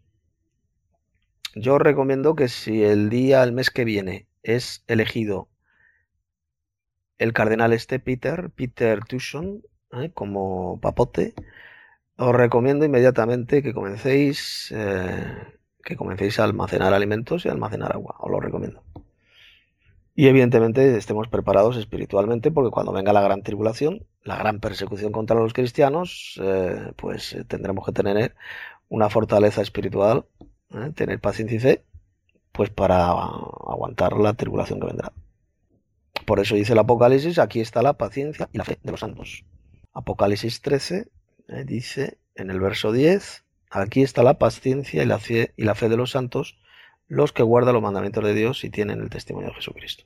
A: Yo recomiendo que si el mes que viene es elegido el cardenal Peter Tuchon, como papote, os recomiendo inmediatamente que comencéis a almacenar alimentos y a almacenar agua. Os lo recomiendo. Y evidentemente estemos preparados espiritualmente, porque cuando venga la gran tribulación, la gran persecución contra los cristianos, pues tendremos que tener una fortaleza espiritual, tener paciencia y fe, pues para aguantar la tribulación que vendrá. Por eso dice el Apocalipsis, aquí está la paciencia y la fe de los santos. Apocalipsis 13 dice en el verso 10, aquí está la paciencia y la fe de los santos, los que guardan los mandamientos de Dios y tienen el testimonio de Jesucristo.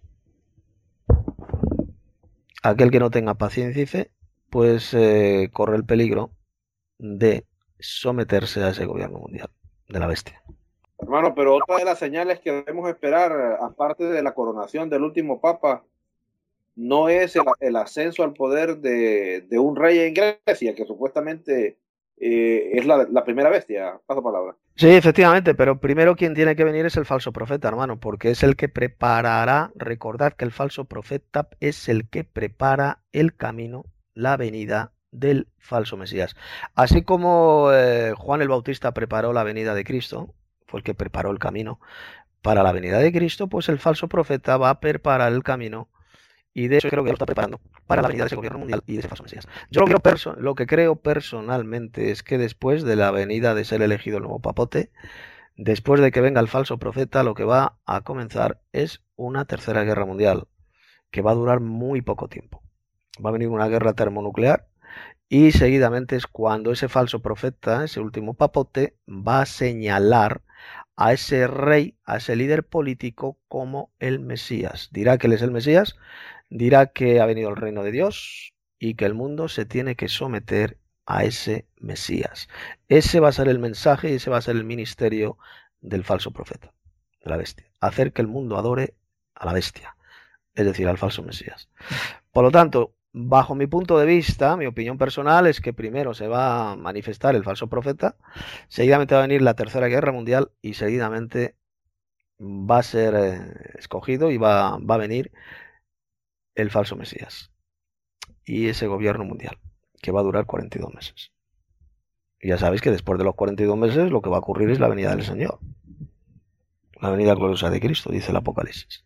A: Aquel que no tenga paciencia y fe, pues corre el peligro de someterse a ese gobierno mundial de la bestia.
D: Hermano, pero otra de las señales que debemos esperar, aparte de la coronación del último papa, no es el ascenso al poder de un rey en Grecia, que supuestamente es la primera bestia. Paso palabra.
A: Sí, efectivamente, pero primero quien tiene que venir es el falso profeta, hermano, porque es el que preparará. Recordad que el falso profeta es el que prepara el camino, la venida del falso Mesías. Así como Juan el Bautista preparó la venida de Cristo, fue el que preparó el camino para la venida de Cristo, pues el falso profeta va a preparar el camino. Y de hecho creo que lo está preparando para la venida de ese gobierno mundial y de ese falso Mesías. Yo lo que creo personalmente es que después de la venida de ser elegido el nuevo papote, después de que venga el falso profeta, lo que va a comenzar es una tercera guerra mundial, que va a durar muy poco tiempo. Va a venir una guerra termonuclear y seguidamente es cuando ese falso profeta, ese último papote, va a señalar a ese rey, a ese líder político como el Mesías. Dirá que él es el Mesías, dirá que ha venido el reino de Dios y que el mundo se tiene que someter a ese Mesías. Ese va a ser el mensaje y ese va a ser el ministerio del falso profeta, de la bestia. Hacer que el mundo adore a la bestia, es decir, al falso Mesías. Por lo tanto, bajo mi punto de vista, mi opinión personal es que primero se va a manifestar el falso profeta, seguidamente va a venir la Tercera Guerra Mundial y seguidamente va a ser escogido y va a venir el falso Mesías y ese gobierno mundial que va a durar 42 meses. Y ya sabéis que después de los 42 meses lo que va a ocurrir es la venida del Señor, la venida gloriosa de Cristo, dice el Apocalipsis.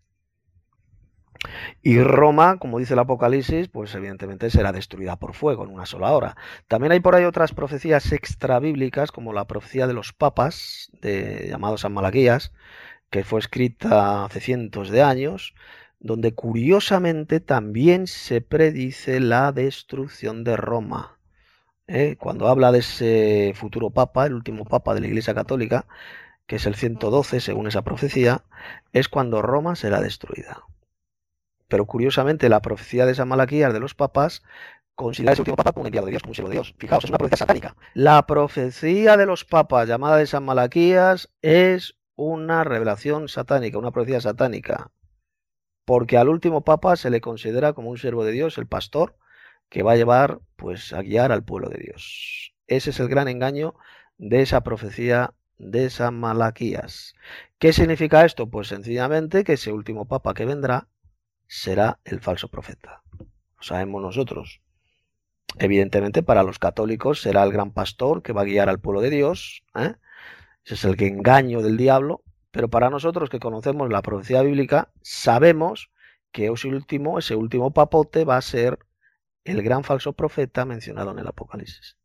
A: Y Roma, como dice el Apocalipsis, pues evidentemente será destruida por fuego en una sola hora. También hay por ahí otras profecías extrabíblicas, como la profecía de los papas, llamados San Malaquías, que fue escrita hace cientos de años, donde curiosamente también se predice la destrucción de Roma. Cuando habla de ese futuro papa, el último papa de la Iglesia Católica, que es el 112 según esa profecía, es cuando Roma será destruida. Pero curiosamente la profecía de San Malaquías de los papas considera a ese último papa como un enviado de Dios, como un siervo de Dios. Fijaos, es una profecía satánica. La profecía de los papas llamada de San Malaquías es una revelación satánica, una profecía satánica. Porque al último papa se le considera como un siervo de Dios, el pastor, que va a llevar, pues, a guiar al pueblo de Dios. Ese es el gran engaño de esa profecía de San Malaquías. ¿Qué significa esto? Pues sencillamente que ese último papa que vendrá será el falso profeta. Lo sabemos nosotros. Evidentemente para los católicos será el gran pastor que va a guiar al pueblo de Dios. Ese es el engaño del diablo. Pero para nosotros que conocemos la profecía bíblica, sabemos que ese último papote va a ser el gran falso profeta mencionado en el Apocalipsis.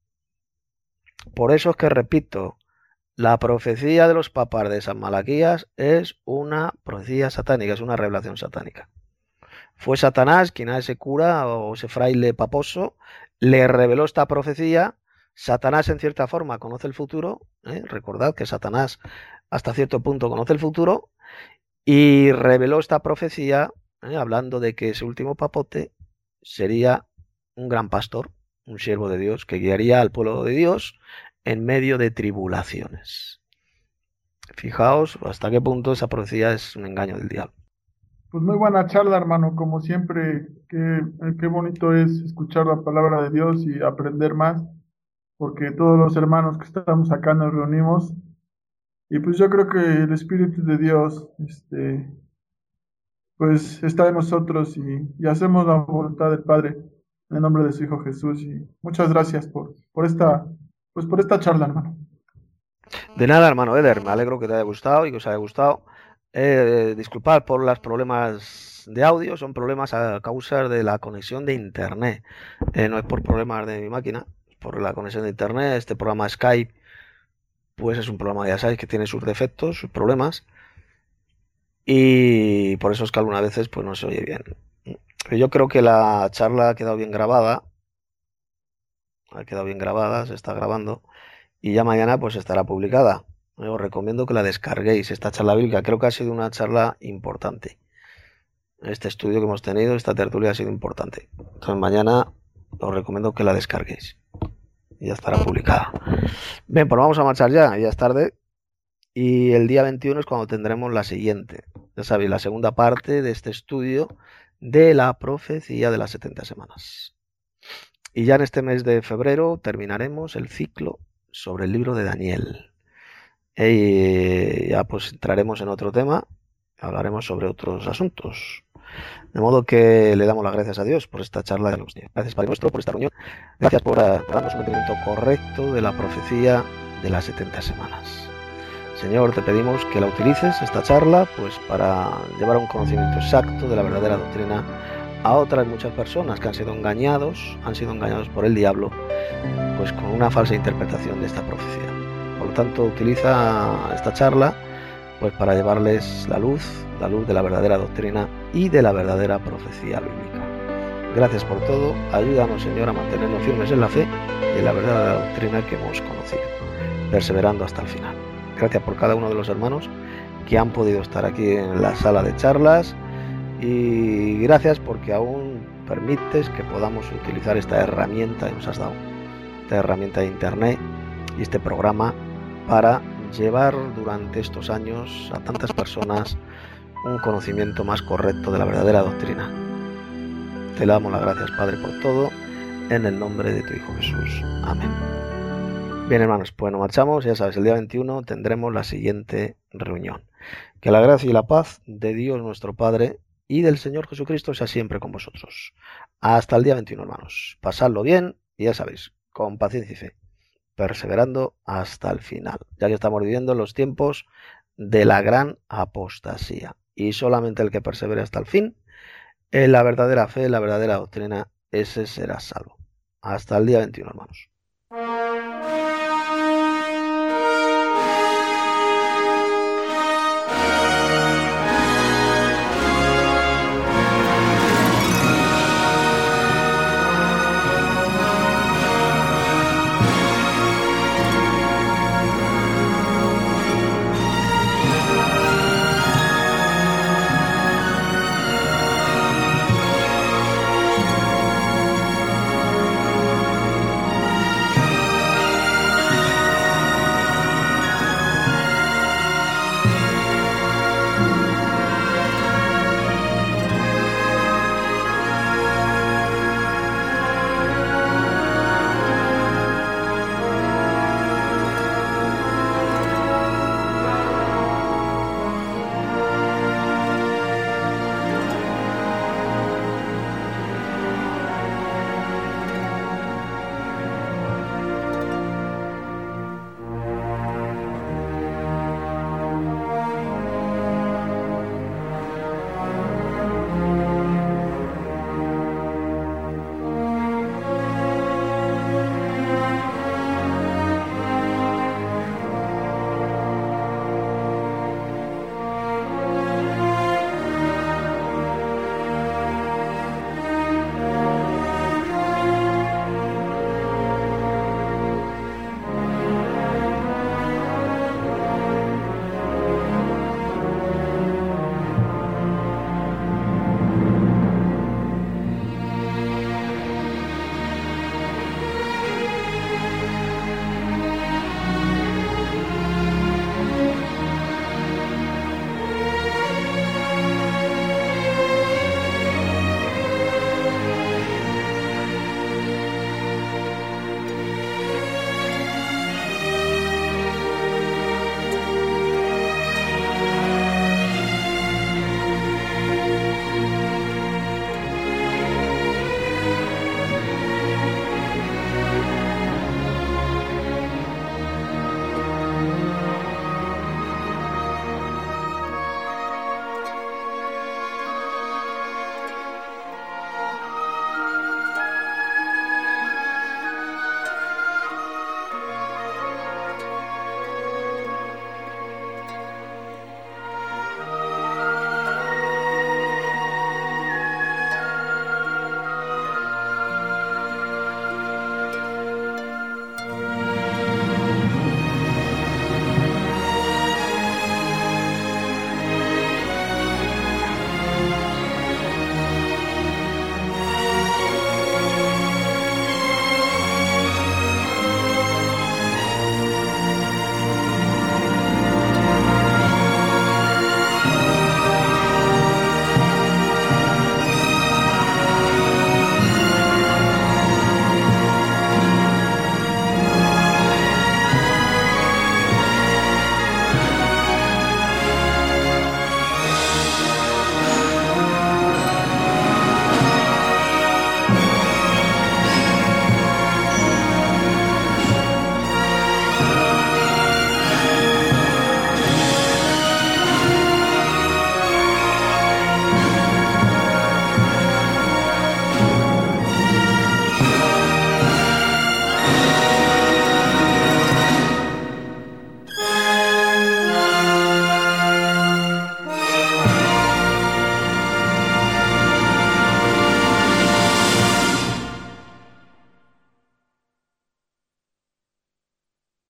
A: Por eso es que repito, la profecía de los papas de San Malaquías es una profecía satánica, es una revelación satánica. Fue Satanás quien a ese cura o ese fraile paposo le reveló esta profecía. Satanás en cierta forma conoce el futuro, recordad que Satanás hasta cierto punto conoce el futuro, y reveló esta profecía hablando de que ese último papote sería un gran pastor, un siervo de Dios, que guiaría al pueblo de Dios en medio de tribulaciones. Fijaos hasta qué punto esa profecía es un engaño del diablo.
E: Pues muy buena charla, hermano, como siempre. Qué bonito es escuchar la palabra de Dios y aprender más, porque todos los hermanos que estamos acá nos reunimos, y pues yo creo que el Espíritu de Dios pues está en nosotros y hacemos la voluntad del Padre en el nombre de su Hijo Jesús. Y muchas gracias por esta charla, hermano.
A: De nada, hermano Eder, me alegro que te haya gustado y que os haya gustado. Disculpad por los problemas de audio, son problemas a causa de la conexión de internet. No es por problemas de mi máquina, es por la conexión de internet. Este programa Skype, pues es un programa, ya sabéis, que tiene sus defectos, sus problemas, y por eso es que algunas veces pues no se oye bien. Yo creo que la charla ha quedado bien grabada, se está grabando, y ya mañana pues estará publicada. Os recomiendo que la descarguéis, esta charla bíblica. Creo que ha sido una charla importante. Este estudio que hemos tenido, esta tertulia ha sido importante. Entonces mañana os recomiendo que la descarguéis. Y ya estará publicada. Bien, pues vamos a marchar ya es tarde. Y el día 21 es cuando tendremos la siguiente. Ya sabéis, la segunda parte de este estudio de la profecía de las 70 semanas. Y ya en este mes de febrero terminaremos el ciclo sobre el libro de Daniel. Y ya pues entraremos en otro tema, hablaremos sobre otros asuntos. De modo que le damos las gracias a Dios por esta charla de los días. Gracias, Padre nuestro, por esta reunión. Gracias por darnos un entendimiento correcto de la profecía de las 70 semanas. Señor, te pedimos que la utilices, esta charla, pues para llevar un conocimiento exacto de la verdadera doctrina a otras muchas personas que han sido engañados por el diablo, pues con una falsa interpretación de esta profecía. Por lo tanto, utiliza esta charla pues para llevarles la luz de la verdadera doctrina y de la verdadera profecía bíblica. Gracias por todo. Ayúdanos, Señor, a mantenernos firmes en la fe y en la verdadera doctrina que hemos conocido, perseverando hasta el final. Gracias por cada uno de los hermanos que han podido estar aquí en la sala de charlas, y gracias porque aún permites que podamos utilizar esta herramienta que nos has dado, esta herramienta de internet y este programa para llevar durante estos años a tantas personas un conocimiento más correcto de la verdadera doctrina. Te damos las gracias, Padre, por todo, en el nombre de tu Hijo Jesús. Amén. Bien, hermanos, pues nos marchamos. Ya sabes, el día 21 tendremos la siguiente reunión. Que la gracia y la paz de Dios nuestro Padre y del Señor Jesucristo sea siempre con vosotros. Hasta el día 21, hermanos. Pasadlo bien y ya sabéis, con paciencia y fe, perseverando hasta el final, ya que estamos viviendo los tiempos de la gran apostasía. Y solamente el que persevere hasta el fin, en la verdadera fe, la verdadera doctrina, ese será salvo. Hasta el día 21, hermanos.